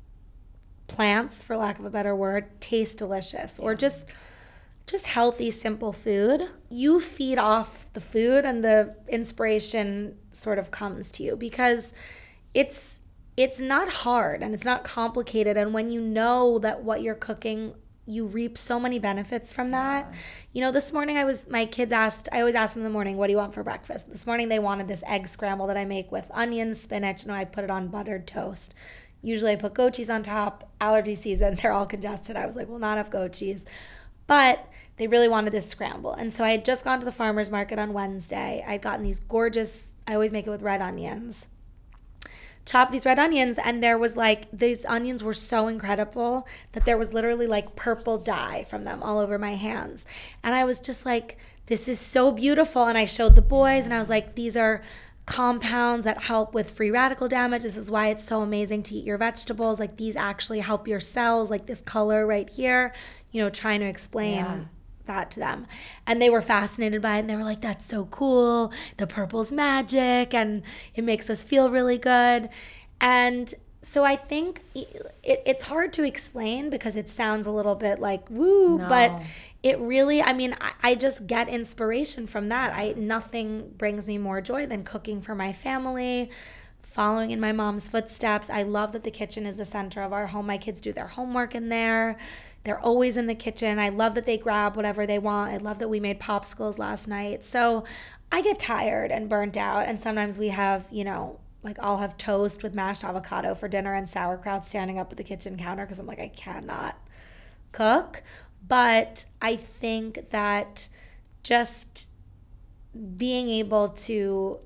plants, for lack of a better word, taste delicious, or just just healthy, simple food, you feed off the food and the inspiration sort of comes to you because it's it's not hard and it's not complicated. And when you know that what you're cooking, you reap so many benefits from that. Yeah. You know, this morning I was, my kids asked, I always ask them in the morning, what do you want for breakfast? This morning they wanted this egg scramble that I make with onions, spinach, and I put it on buttered toast. Usually I put goat cheese on top. Allergy season, they're all congested. I was like, well, not enough goat cheese. But they really wanted this scramble. And so I had just gone to the farmer's market on Wednesday. I'd gotten these gorgeous, I always make it with red onions. Chopped these red onions, and there was like, these onions were so incredible that there was literally like purple dye from them all over my hands. And I was just like, this is so beautiful. And I showed the boys, and I was like, these are compounds that help with free radical damage. This is why it's so amazing to eat your vegetables. Like these actually help your cells, like this color right here, you know, trying to explain yeah. that to them. And they were fascinated by it, and they were like, that's so cool. The purple's magic and it makes us feel really good. And so I think it, it's hard to explain because it sounds a little bit like woo, no. but it really, I mean, I, I just get inspiration from that. I nothing brings me more joy than cooking for my family, following in my mom's footsteps. I love that the kitchen is the center of our home. My kids do their homework in there. They're always in the kitchen. I love that they grab whatever they want. I love that we made popsicles last night. So I get tired and burnt out, and sometimes we have, you know, like I'll have toast with mashed avocado for dinner and sauerkraut standing up at the kitchen counter because I'm like, I cannot cook. But I think that just being able to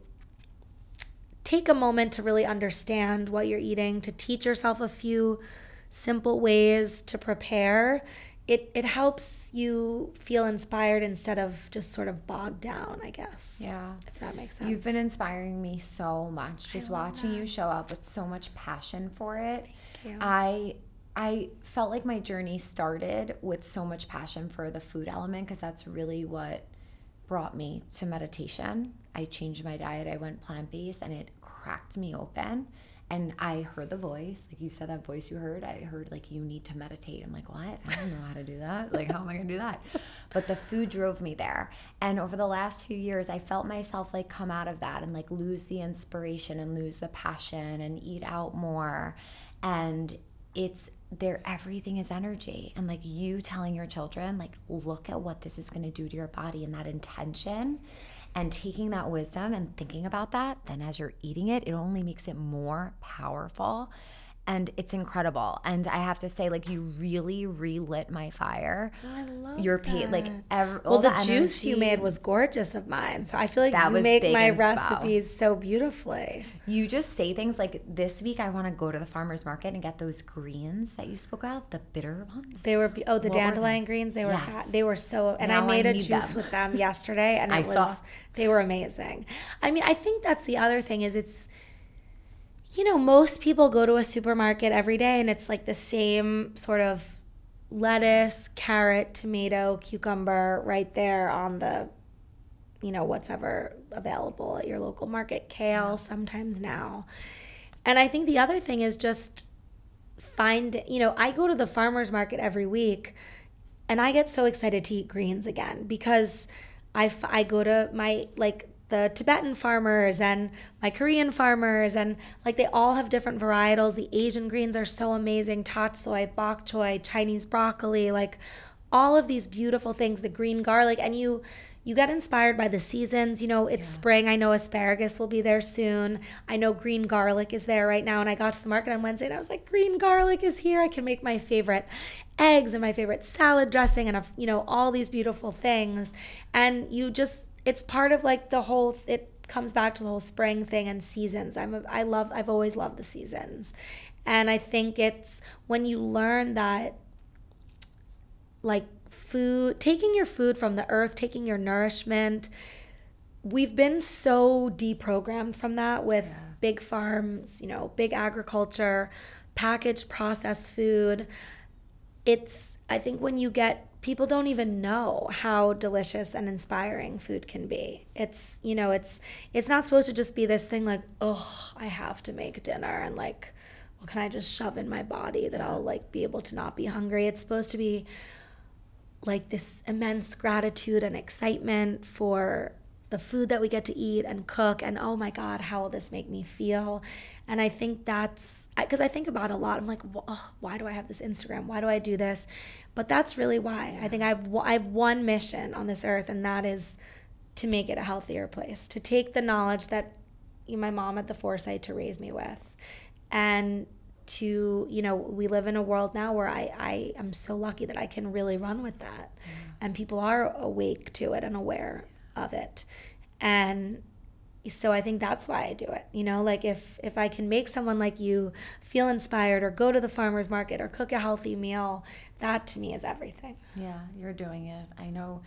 take a moment to really understand what you're eating, to teach yourself a few simple ways to prepare, it, it helps you feel inspired instead of just sort of bogged down, I guess. Yeah. If that makes sense. You've been inspiring me so much. Just watching that. you show up with so much passion for it. Thank you. I I felt like my journey started with so much passion for the food element because that's really what brought me to meditation. I changed my diet. I went plant-based and it cracked me open. And I heard the voice, like you said, that voice you heard, I heard like, you need to meditate. I'm like, what? I don't know how to do that. Like, how am I going to do that? But the food drove me there. And over the last few years, I felt myself like come out of that and like lose the inspiration and lose the passion and eat out more. And it's there, everything is energy. And like you telling your children, like, look at what this is going to do to your body and that intention. And taking that wisdom and thinking about that, then as you're eating it, it only makes it more powerful. And it's incredible. And I have to say, like, you really relit my fire. Oh, I love your that. Pain, like, every, well, all the, the juice energy, you made was gorgeous of mine. So I feel like that you was make big my inspo. recipes so beautifully. You just say things like, this week I want to go to the farmer's market and get those greens that you spoke about, the bitter ones. They were, oh, the what dandelion greens. They were, yes. fat. They were so, and now I made I a juice them. with them yesterday, and it I was, saw. they were amazing. I mean, I think that's the other thing is it's, you know, most people go to a supermarket every day and it's like the same sort of lettuce, carrot, tomato, cucumber right there on the, you know, what's ever available at your local market, kale sometimes now. And I think the other thing is just find, you know, I go to the farmer's market every week and I get so excited to eat greens again because I, I go to my, like, the Tibetan farmers and my Korean farmers, and like they all have different varietals. The Asian greens are so amazing. Tatsoi, bok choy, Chinese broccoli, like all of these beautiful things, the green garlic. And you you get inspired by the seasons. You know, it's yeah. spring. I know asparagus will be there soon. I know green garlic is there right now. And I got to the market on Wednesday and I was like, green garlic is here. I can make my favorite eggs and my favorite salad dressing and, a, you know, all these beautiful things. And you just, it's part of like the whole, it comes back to the whole spring thing and seasons. I'm a, I love, I've always loved the seasons. And I think it's when you learn that like food, taking your food from the earth, taking your nourishment, we've been so deprogrammed from that with yeah. big farms, you know, big agriculture, packaged processed food. It's, I think when you get, people don't even know how delicious and inspiring food can be. It's, you know, it's it's not supposed to just be this thing like, oh, I have to make dinner and like, what can I just shove in my body that I'll like be able to not be hungry? It's supposed to be like this immense gratitude and excitement for the food that we get to eat and cook, and oh my God, how will this make me feel? And I think that's, because I think about it a lot. I'm like, oh, why do I have this Instagram? Why do I do this? But that's really why. I think I've I have one mission on this earth, and that is to make it a healthier place, to take the knowledge that my mom had the foresight to raise me with, and to, you know, we live in a world now where I, I am so lucky that I can really run with that. Mm. And people are awake to it and aware of it. And so I think that's why I do it. You know, like if if I can make someone like you feel inspired or go to the farmer's market or cook a healthy meal, that to me is everything. Yeah, you're doing it. I know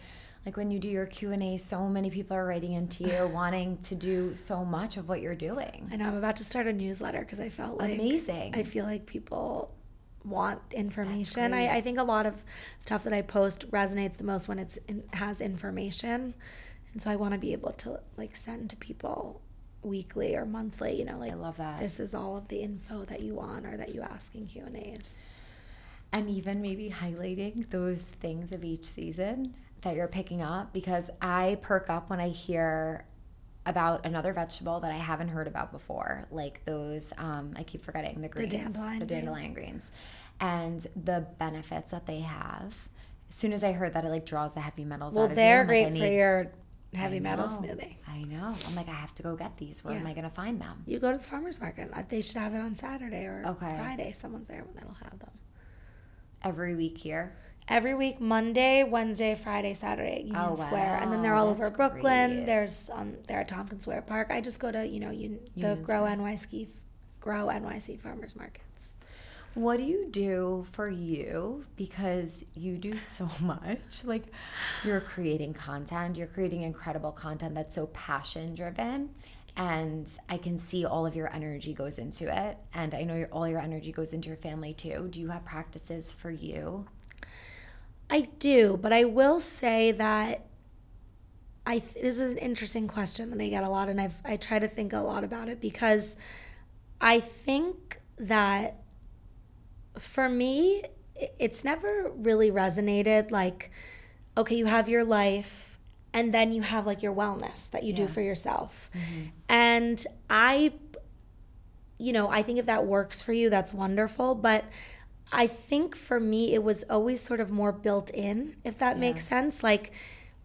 like when you do your Q and A, so many people are writing into you wanting to do so much of what you're doing. I know. I'm about to start a newsletter because I felt like amazing. I feel like people want information. I, I think a lot of stuff that I post resonates the most when it's in, has information, and so I want to be able to like send to people weekly or monthly, you know, like I love that. This is all of the info that you want or that you ask in Q and A's. And even maybe highlighting those things of each season that you're picking up, because I perk up when I hear about another vegetable that I haven't heard about before, like those, um, I keep forgetting, the greens, the dandelion, the dandelion greens. greens, and the benefits that they have. As soon as I heard that, it like draws the heavy metals well, out of you. Well, they're like, great need, for your heavy I metal know, smoothie. I know. I'm like, I have to go get these. Where yeah. am I going to find them? You go to the farmer's market. They should have it on Saturday or okay. Friday. Someone's there when they'll have them. Every week here? Every week, Monday, Wednesday, Friday, Saturday at Union oh, Square. Wow. And then they're all That's over Brooklyn. Great. There's um, they're at Tompkins Square Park. I just go to, you know, un- the Union Grow Square. N Y C Grow N Y C farmers markets. What do you do for you? Because you do so much. Like, you're creating content. You're creating incredible content that's so passion driven. And I can see all of your energy goes into it. And I know your, all your energy goes into your family too. Do you have practices for you? I do, but I will say that I th- this is an interesting question that I get a lot, and I've I try to think a lot about it, because I think that for me, it's never really resonated like, okay, you have your life and then you have like your wellness that you yeah. do for yourself. Mm-hmm. And I, you know, I think if that works for you, that's wonderful. But I think for me, it was always sort of more built in, if that yeah. makes sense. Like,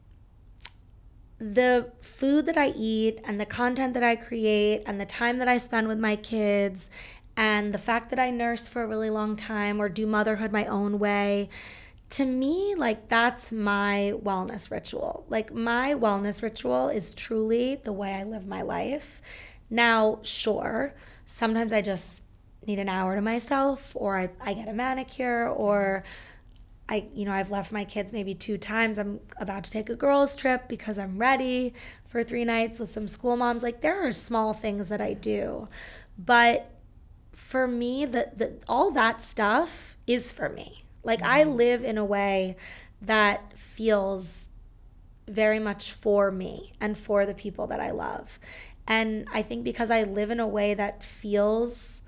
the food that I eat and the content that I create and the time that I spend with my kids and the fact that I nurse for a really long time or do motherhood my own way, to me, like, that's my wellness ritual. Like, my wellness ritual is truly the way I live my life. Now, sure, sometimes I just need an hour to myself, or I, I get a manicure, or I, you know, I've left my kids maybe two times. I'm about to take a girls' trip because I'm ready for three nights with some school moms. Like, there are small things that I do. But for me, the, the all that stuff is for me. Like, mm-hmm. I live in a way that feels very much for me and for the people that I love. And I think because I live in a way that feels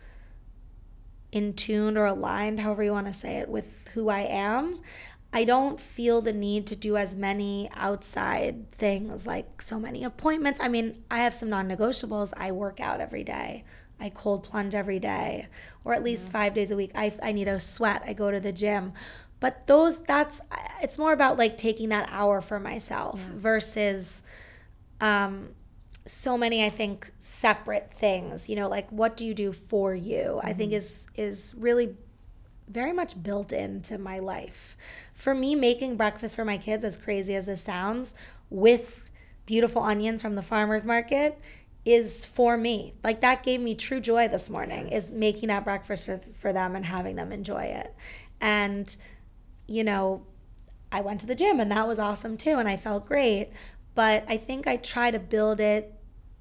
in tune or aligned, however you want to say it, with who I am, I don't feel the need to do as many outside things, like so many appointments. I mean, I have some non-negotiables. I work out every day. I cold plunge every day, or at least yeah. five days a week. I, I need a sweat. I go to the gym. But those, that's, it's more about like taking that hour for myself yeah. versus um, so many, I think, separate things, you know, like what do you do for you? Mm-hmm. I think is is really very much built into my life. For me, making breakfast for my kids, as crazy as this sounds, with beautiful onions from the farmer's market, is for me. Like, that gave me true joy this morning, is making that breakfast for, for them and having them enjoy it. And, you know, I went to the gym and that was awesome too, and I felt great. But I think I try to build it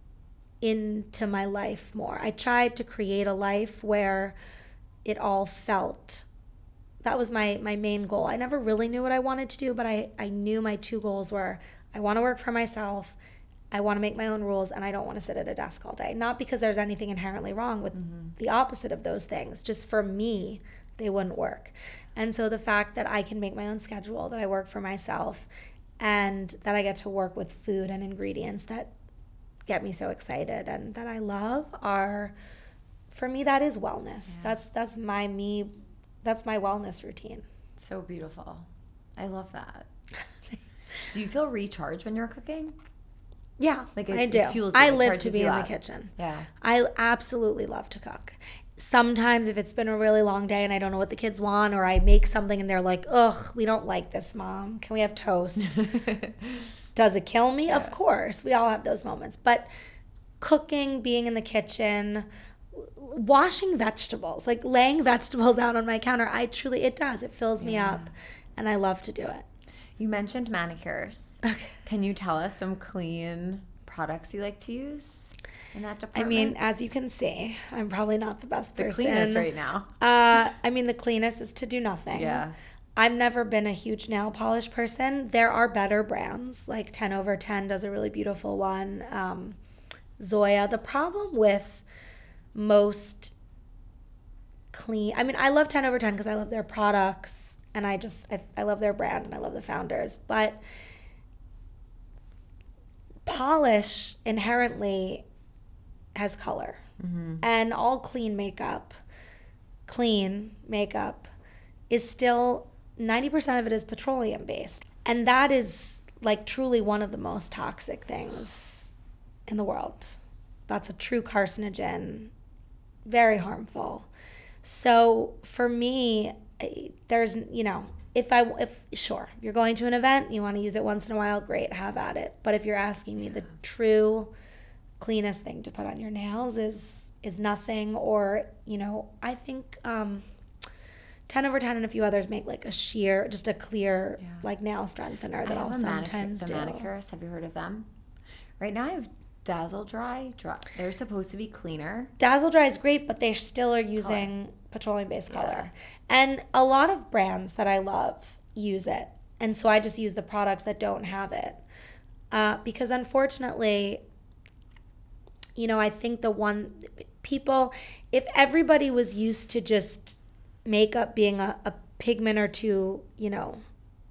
into my life more. I tried to create a life where it all felt, that was my, my main goal. I never really knew what I wanted to do, but I, I knew my two goals were, I want to work for myself, I want to make my own rules, and I don't want to sit at a desk all day. Not because there's anything inherently wrong with mm-hmm. the opposite of those things. Just for me, they wouldn't work. And so the fact that I can make my own schedule, that I work for myself, and that I get to work with food and ingredients that get me so excited and that I love are, for me, that is wellness. Yeah. That's that's my me, that's my wellness routine. So beautiful. I love that. Do you feel recharged when you're cooking? Yeah, like it, I do. It fuels you, I live to be in up. the kitchen. Yeah. I absolutely love to cook. Sometimes if it's been a really long day and I don't know what the kids want, or I make something and they're like, ugh, we don't like this, Mom. Can we have toast? Does it kill me? Yeah. Of course. We all have those moments. But cooking, being in the kitchen, washing vegetables, like laying vegetables out on my counter, I truly, it does. It fills me yeah. up, and I love to do it. You mentioned manicures. Okay. Can you tell us some clean products you like to use in that I department? mean, as you can see, I'm probably not the best the person. cleanest right now. Uh, I mean, the cleanest is to do nothing. Yeah. I've never been a huge nail polish person. There are better brands, like ten over ten does a really beautiful one. Um, Zoya. The problem with most clean, I mean, I love ten over ten because I love their products and I just, I, I love their brand and I love the founders. But polish inherently has color. Mm-hmm. And all clean makeup, clean makeup is still ninety percent of it is petroleum based. And that is like truly one of the most toxic things in the world. That's a true carcinogen, very harmful. So for me, there's, you know, if I, if sure, you're going to an event, you want to use it once in a while, great, have at it. But if you're asking me, the true cleanest thing to put on your nails is is nothing. Or, you know, I think um, ten over ten and a few others make like a sheer, just a clear, yeah. like nail strengthener that I I'll sometimes manicure, the do. The manicurists, have you heard of them? Right now I have Dazzle Dry. Dry. They're supposed to be cleaner. Dazzle Dry is great, but they still are using petroleum-based color. Yeah. And a lot of brands that I love use it. And so I just use the products that don't have it. Uh, because unfortunately, you know, I think the one, people, if everybody was used to just makeup being a, a pigment or two, you know,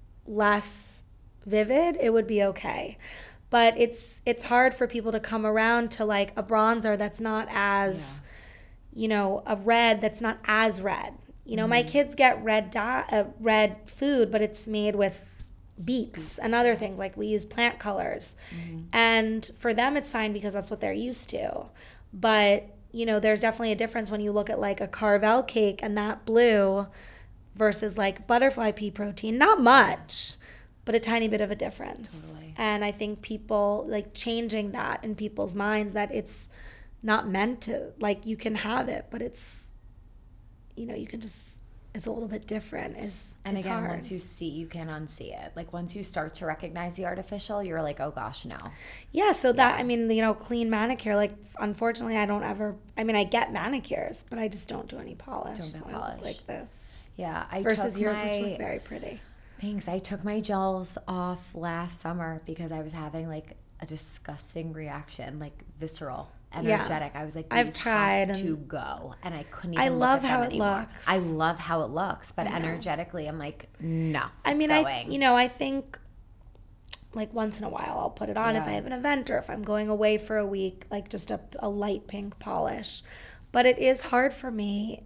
less vivid, it would be okay. But it's it's hard for people to come around to like a bronzer that's not as, yeah. you know, a red that's not as red. You know, mm-hmm. my kids get red dye, uh, red food, but it's made with beets, beets. and other things. Like we use plant colors. Mm-hmm. And for them, it's fine because that's what they're used to. But, you know, there's definitely a difference when you look at like a Carvel cake and that blue versus like butterfly pea protein. Not much, but a tiny bit of a difference. Totally. And I think people like changing that in people's minds that it's not meant to, like you can have it, but it's, you know, you can just, it's a little bit different. Is And is again, hard. once you see, you can unsee it. Like once you start to recognize the artificial, you're like, oh gosh, no. Yeah, so that, yeah. I mean, you know, clean manicure, like unfortunately I don't ever, I mean, I get manicures, but I just don't do any polish. Don't do so polish. I look like this. Yeah. I Versus took yours, my, which look very pretty. Thanks. I took my gels off last summer because I was having like a disgusting reaction, like visceral, energetic. Yeah. I was like, these I've tried have and to go, and I couldn't even I look love at them how it anymore. looks. I love how it looks, but energetically, I'm like, no. I mean, going. I you know, I think like once in a while I'll put it on yeah. if I have an event or if I'm going away for a week, like just a, a light pink polish. But it is hard for me.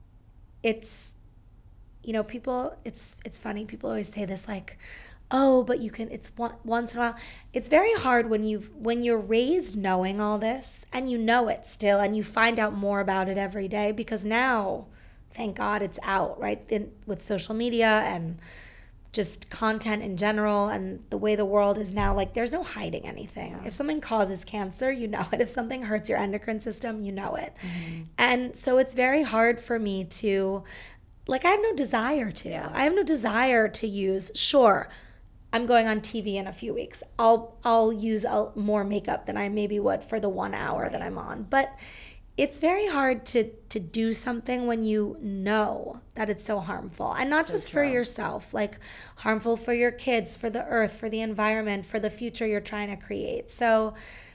It's, you know, people, it's it's funny. People always say this like, oh, but you can, it's one, once in a while. It's very hard when you when you're raised knowing all this and you know it still and you find out more about it every day because now, thank God it's out, right? In, with social media and just content in general and the way the world is now, like there's no hiding anything. Yeah. If something causes cancer, you know it. If something hurts your endocrine system, you know it. Mm-hmm. And so it's very hard for me to, like I have no desire to. Yeah. I have no desire to use, sure, I'm going on T V in a few weeks. I'll I'll use a, more makeup than I maybe would for the one hour right. that I'm on. But it's very hard to to do something when you know that it's so harmful. And not so just true. For yourself, like harmful for your kids, for the earth, for the environment, for the future you're trying to create. So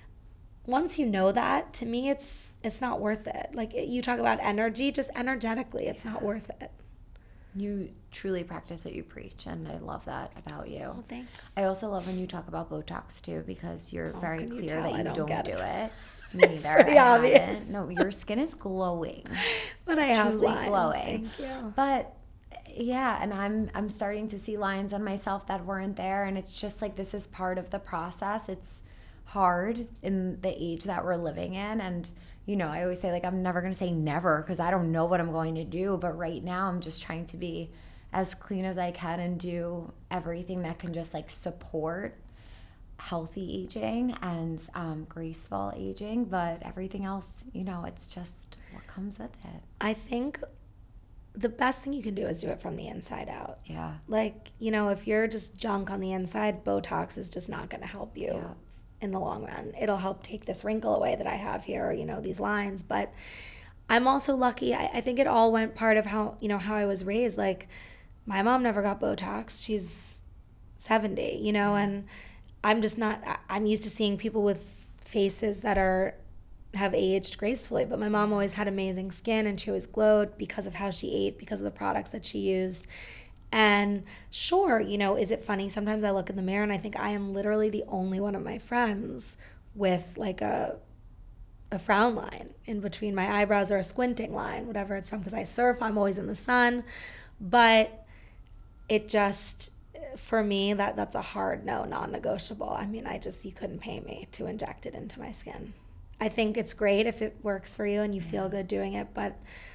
once you know that, to me it's it's not worth it. Like you talk about energy, just energetically, it's yeah. not worth it. You truly practice what you preach, and I love that about you. Oh, thanks. I also love when you talk about Botox too, because you're oh, very you clear that you don't, don't do it. it. Me it's neither. pretty I obvious. haven't. No, your skin is glowing. But I have truly lines. glowing. Thank you. But yeah, and I'm I'm starting to see lines on myself that weren't there, and it's just like this is part of the process. It's hard in the age that we're living in, and you know, I always say like I'm never gonna say never because I don't know what I'm going to do, but right now I'm just trying to be as clean as I can and do everything that can just like support healthy aging and um, graceful aging, but everything else, you know, it's just what comes with it. I think the best thing you can do is do it from the inside out. Yeah. Like, you know, if you're just junk on the inside, Botox is just not going to help you Yeah. in the long run. It'll help take this wrinkle away that I have here, you know, these lines. But I'm also lucky. I, I think it all went part of how, you know, how I was raised. Like, my mom never got Botox. She's seventy, you know, and I'm just not, I'm used to seeing people with faces that are, have aged gracefully, but my mom always had amazing skin and she always glowed because of how she ate, because of the products that she used. And sure, you know, is it funny? Sometimes I look in the mirror and I think I am literally the only one of my friends with like a a frown line in between my eyebrows or a squinting line, whatever it's from, because I surf, I'm always in the sun. But it just, for me, that that's a hard no, non-negotiable. I mean, I just, you couldn't pay me to inject it into my skin. I think it's great if it works for you and you feel good doing it, but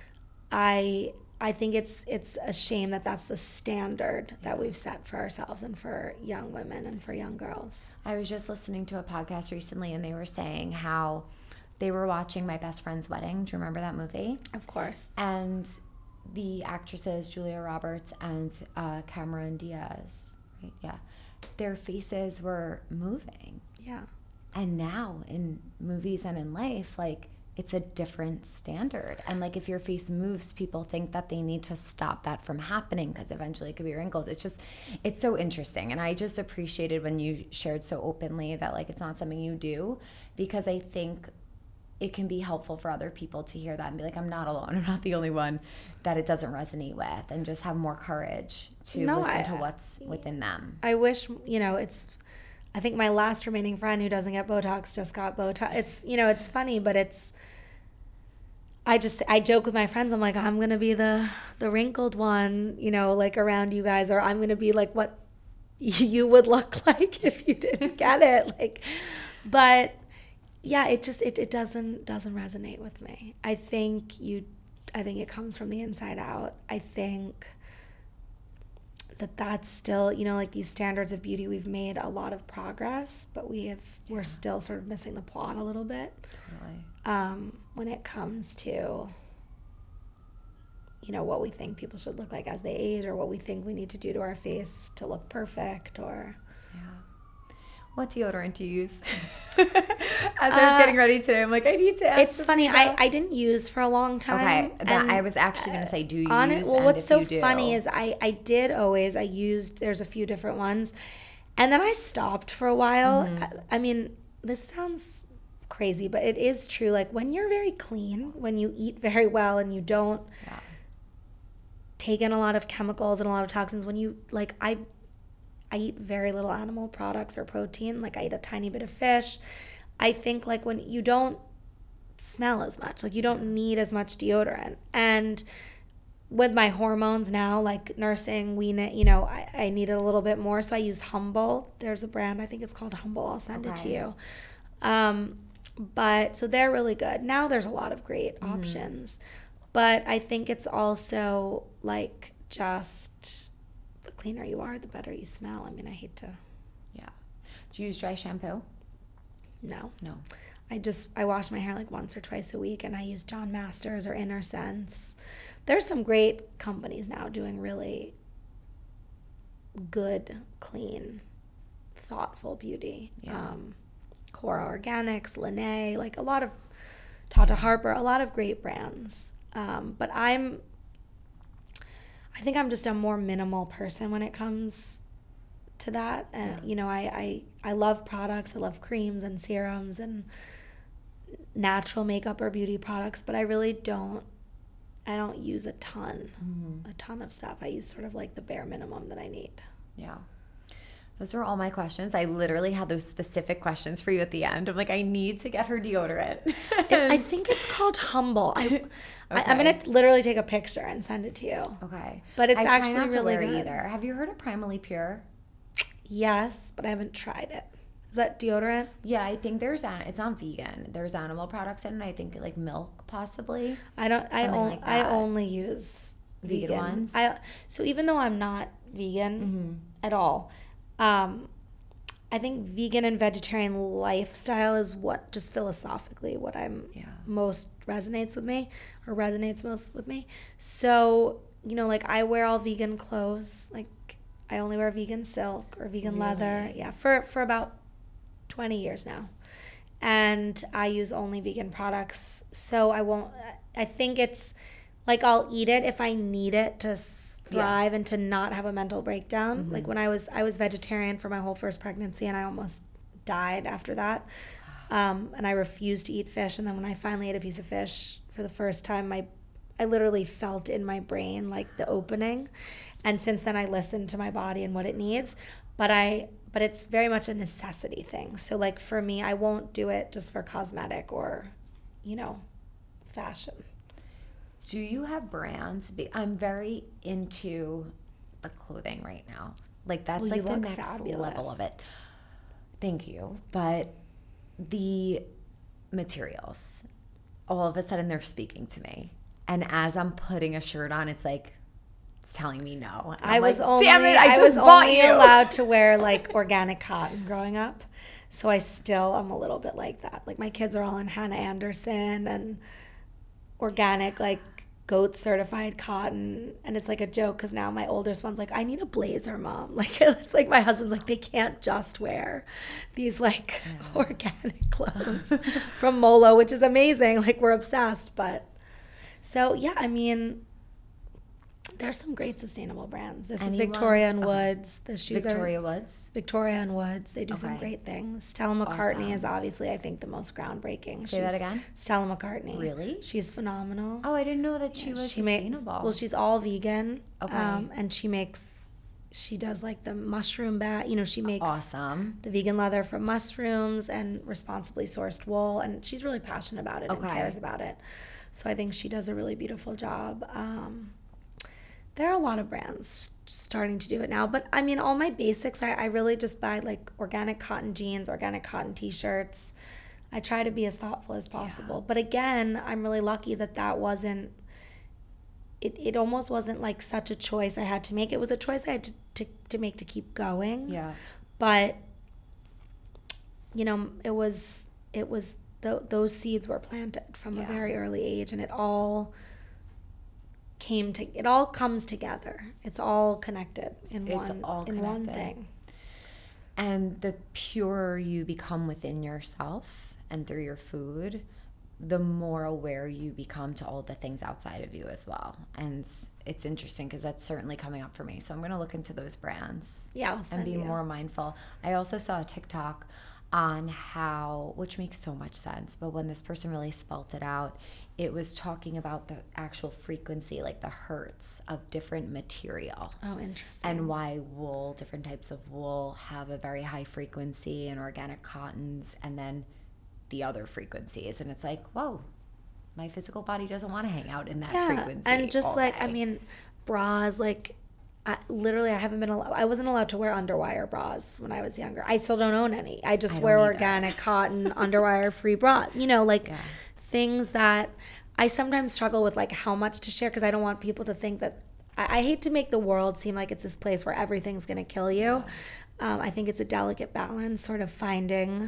I I think it's it's a shame that that's the standard that we've set for ourselves and for young women and for young girls. I was just listening to a podcast recently and they were saying how they were watching My Best Friend's Wedding. Do you remember that movie? Of course. And the actresses, Julia Roberts and uh, Cameron Diaz, right? Yeah. Their faces were moving. Yeah. And now in movies and in life, like, it's a different standard. And like, if your face moves, people think that they need to stop that from happening because eventually it could be wrinkles. It's just, it's so interesting. And I just appreciated when you shared so openly that like, it's not something you do, because I think it can be helpful for other people to hear that and be like, I'm not alone. I'm not the only one that it doesn't resonate with, and just have more courage to No, listen I- to what's within them. I wish, you know, it's, I think my last remaining friend who doesn't get Botox just got Botox. It's, you know, it's funny, but it's, I just, I joke with my friends. I'm like, I'm going to be the, the wrinkled one, you know, like around you guys, or I'm going to be like what you would look like if you didn't get it. Like, but yeah, it just, it, it doesn't, doesn't resonate with me. I think you, I think it comes from the inside out. I think that that's still, you know, like these standards of beauty, we've made a lot of progress, but we have, we're still sort of missing the plot a little bit. Totally. Um, when it comes to, you know, what we think people should look like as they age, or what we think we need to do to our face to look perfect, or... Yeah. What deodorant do you use? As I was Uh, getting ready today, I'm like, I need to ask. It's funny, I, I didn't use for a long time. Okay, that, and, I was actually going to say, do you on use? it, well, and what's if so you do, funny is I, I did always, I used, there's a few different ones, and then I stopped for a while. Mm-hmm. I, I mean, this sounds crazy, but it is true. Like, when you're very clean, when you eat very well and you don't Yeah. take in a lot of chemicals and a lot of toxins, when you, like, I I eat very little animal products or protein. Like, I eat a tiny bit of fish. I think, like, when you don't smell as much, like, you don't need as much deodorant. And with my hormones now, like nursing, we, ne- you know, I, I need a little bit more. So I use Humble. There's a brand, I think it's called Humble. I'll send it to Okay. you. Um, but so they're really good. Now there's a lot of great Mm-hmm. options. But I think it's also like just the cleaner you are, the better you smell. I mean, I hate to, Yeah. Do you use dry shampoo? no. No. I just, I wash my hair like once or twice a week, and I use John Masters or Inner Sense. There's some great companies now doing really good, clean, thoughtful beauty. Yeah. Um, Cora Organics, Lene, like a lot of, Tata Harper, a lot of great brands. Um, but I'm, I think I'm just a more minimal person when it comes to that. And, Yeah. you know, I, I, I love products. I love creams and serums and natural makeup or beauty products, but I really don't, I don't use a ton, Mm-hmm. a ton of stuff. I use sort of like the bare minimum that I need. Yeah. Those were all my questions. I literally had those specific questions for you at the end. I'm like, I need to get her deodorant. It, I think it's called Humble. I, I, I'm Okay. going to literally take a picture and send it to you. Okay. But it's I try actually not to really wear good. either. Have you heard of Primally Pure? Yes, but I haven't tried it. Is that deodorant? Yeah, I think there's an, it's not vegan. There's animal products in it. I think like milk possibly. I don't. I Something on, like I that. only use Vegan vegan, ones? I so even though I'm not vegan Mm-hmm. at all, um, I think vegan and vegetarian lifestyle is what just philosophically what I'm Yeah. most resonates with me or resonates most with me. So you know, like I wear all vegan clothes. Like I only wear vegan silk or vegan Really? leather. Yeah, for, for about twenty years now. And I use only vegan products. So I won't, I think it's like I'll eat it if I need it to thrive yeah. and to not have a mental breakdown. Mm-hmm. Like when I was, I was vegetarian for my whole first pregnancy and I almost died after that. Um, and I refused to eat fish. And then when I finally ate a piece of fish for the first time, my I literally felt in my brain like the opening. And since then I listened to my body and what it needs. But I but it's very much a necessity thing. So like for me, I won't do it just for cosmetic or, you know, fashion. Do you have brands? I'm very into the clothing right now. Like that's well, like the next fabulous. level of it. Thank you. But the materials, all of a sudden they're speaking to me. And as I'm putting a shirt on, it's like, it's telling me no. And I I'm was like, only, damn it, I, I just was bought only you. allowed to wear like organic cotton growing up. So I still am a little bit like that. Like my kids are all in Hannah Anderson and organic, like goat certified cotton. And it's like a joke because now my oldest one's like, I need a blazer, mom. Like it's like my husband's like, they can't just wear these like yeah. organic clothes from Molo, which is amazing. Like we're obsessed. But so yeah, I mean, there's some great sustainable brands. This Anyone? is Victoria and Woods. The shoes Victoria are Woods. Victoria and Woods. They do okay. some great things. Stella McCartney awesome. is obviously, I think, the most groundbreaking. Say she's, that again. Stella McCartney. Really? She's phenomenal. Oh, I didn't know that she yeah, was she sustainable. Makes, well, she's all vegan. Okay. Um, and she makes, she does like the mushroom bat. You know, she makes awesome the vegan leather from mushrooms and responsibly sourced wool. And she's really passionate about it okay. and cares about it. So I think she does a really beautiful job. Um, There are a lot of brands starting to do it now. But, I mean, all my basics, I, I really just buy, like, organic cotton jeans, organic cotton T-shirts. I try to be as thoughtful as possible. Yeah. But, again, I'm really lucky that that wasn't it, – it almost wasn't, like, such a choice I had to make. It was a choice I had to, to, to make to keep going. Yeah. But, you know, it was – it was th- those seeds were planted from yeah. a very early age, and it all – came to it all comes together. It's all connected in it's one all in connected. one thing. And the purer you become within yourself and through your food, the more aware you become to all the things outside of you as well. And it's interesting because that's certainly coming up for me. So I'm going to look into those brands. Yeah, and be you. more mindful. I also saw a TikTok on how, which makes so much sense, but when this person really spelt it out, it was talking about the actual frequency, like the hertz of different material. Oh, interesting. And why wool, different types of wool have a very high frequency, and organic cottons, and then the other frequencies. And it's like, whoa, my physical body doesn't want to hang out in that yeah, frequency. And just all like, day. I mean, bras, like, I, literally, I haven't been allowed, I wasn't allowed to wear underwire bras when I was younger. I still don't own any. I just I wear organic cotton, underwire free bra. You know, like yeah. things that I sometimes struggle with, like how much to share because I don't want people to think that, I, I hate to make the world seem like it's this place where everything's going to kill you. Yeah. Um, I think it's a delicate balance, sort of finding,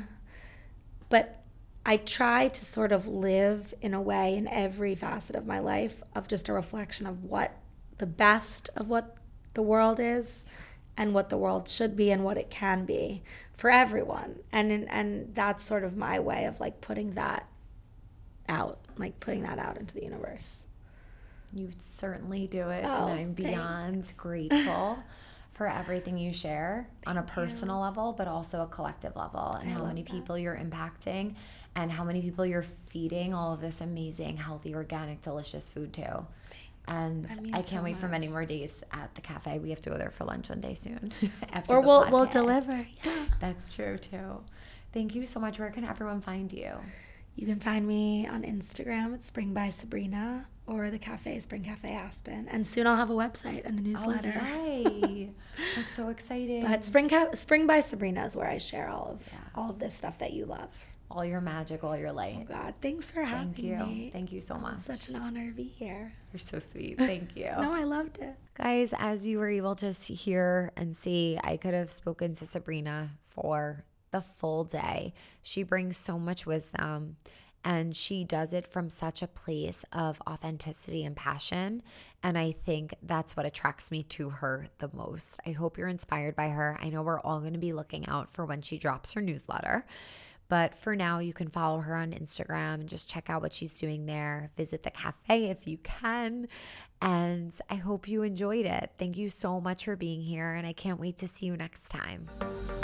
but I try to sort of live in a way in every facet of my life of just a reflection of what the best of what the world is and what the world should be and what it can be for everyone. And and that's sort of my way of like putting that out, like putting that out into the universe. You certainly do it. Oh, and I'm beyond thanks. grateful for everything you share Thank on a personal you. level, but also a collective level, and I how many that. people you're impacting and how many people you're feeding all of this amazing, healthy, organic, delicious food to. And I can't so wait much. for many more days at the cafe. We have to go there for lunch one day soon. After or the we'll podcast. we'll deliver. Yeah. That's true too. Thank you so much. Where can everyone find you? You can find me on Instagram at Spring by Sabrina or the cafe Spring Cafe Aspen. And soon I'll have a website and a newsletter. Oh, yay. That's so exciting. But Spring Ca- Spring by Sabrina is where I share all of yeah. all of this stuff that you love. All your magic, all your light. Oh God, thanks for having Thank you. me. Thank you so much. It's such an honor to be here. You're so sweet. Thank you. No, I loved it. Guys, as you were able to see, hear and see, I could have spoken to Sabrina for the full day. She brings so much wisdom And she does it from such a place of authenticity and passion. And I think that's what attracts me to her the most. I hope you're inspired by her. I know we're all going to be looking out for when she drops her newsletter. But for now, you can follow her on Instagram and just check out what she's doing there. Visit the cafe if you can. And I hope you enjoyed it. Thank you so much for being here. And I can't wait to see you next time.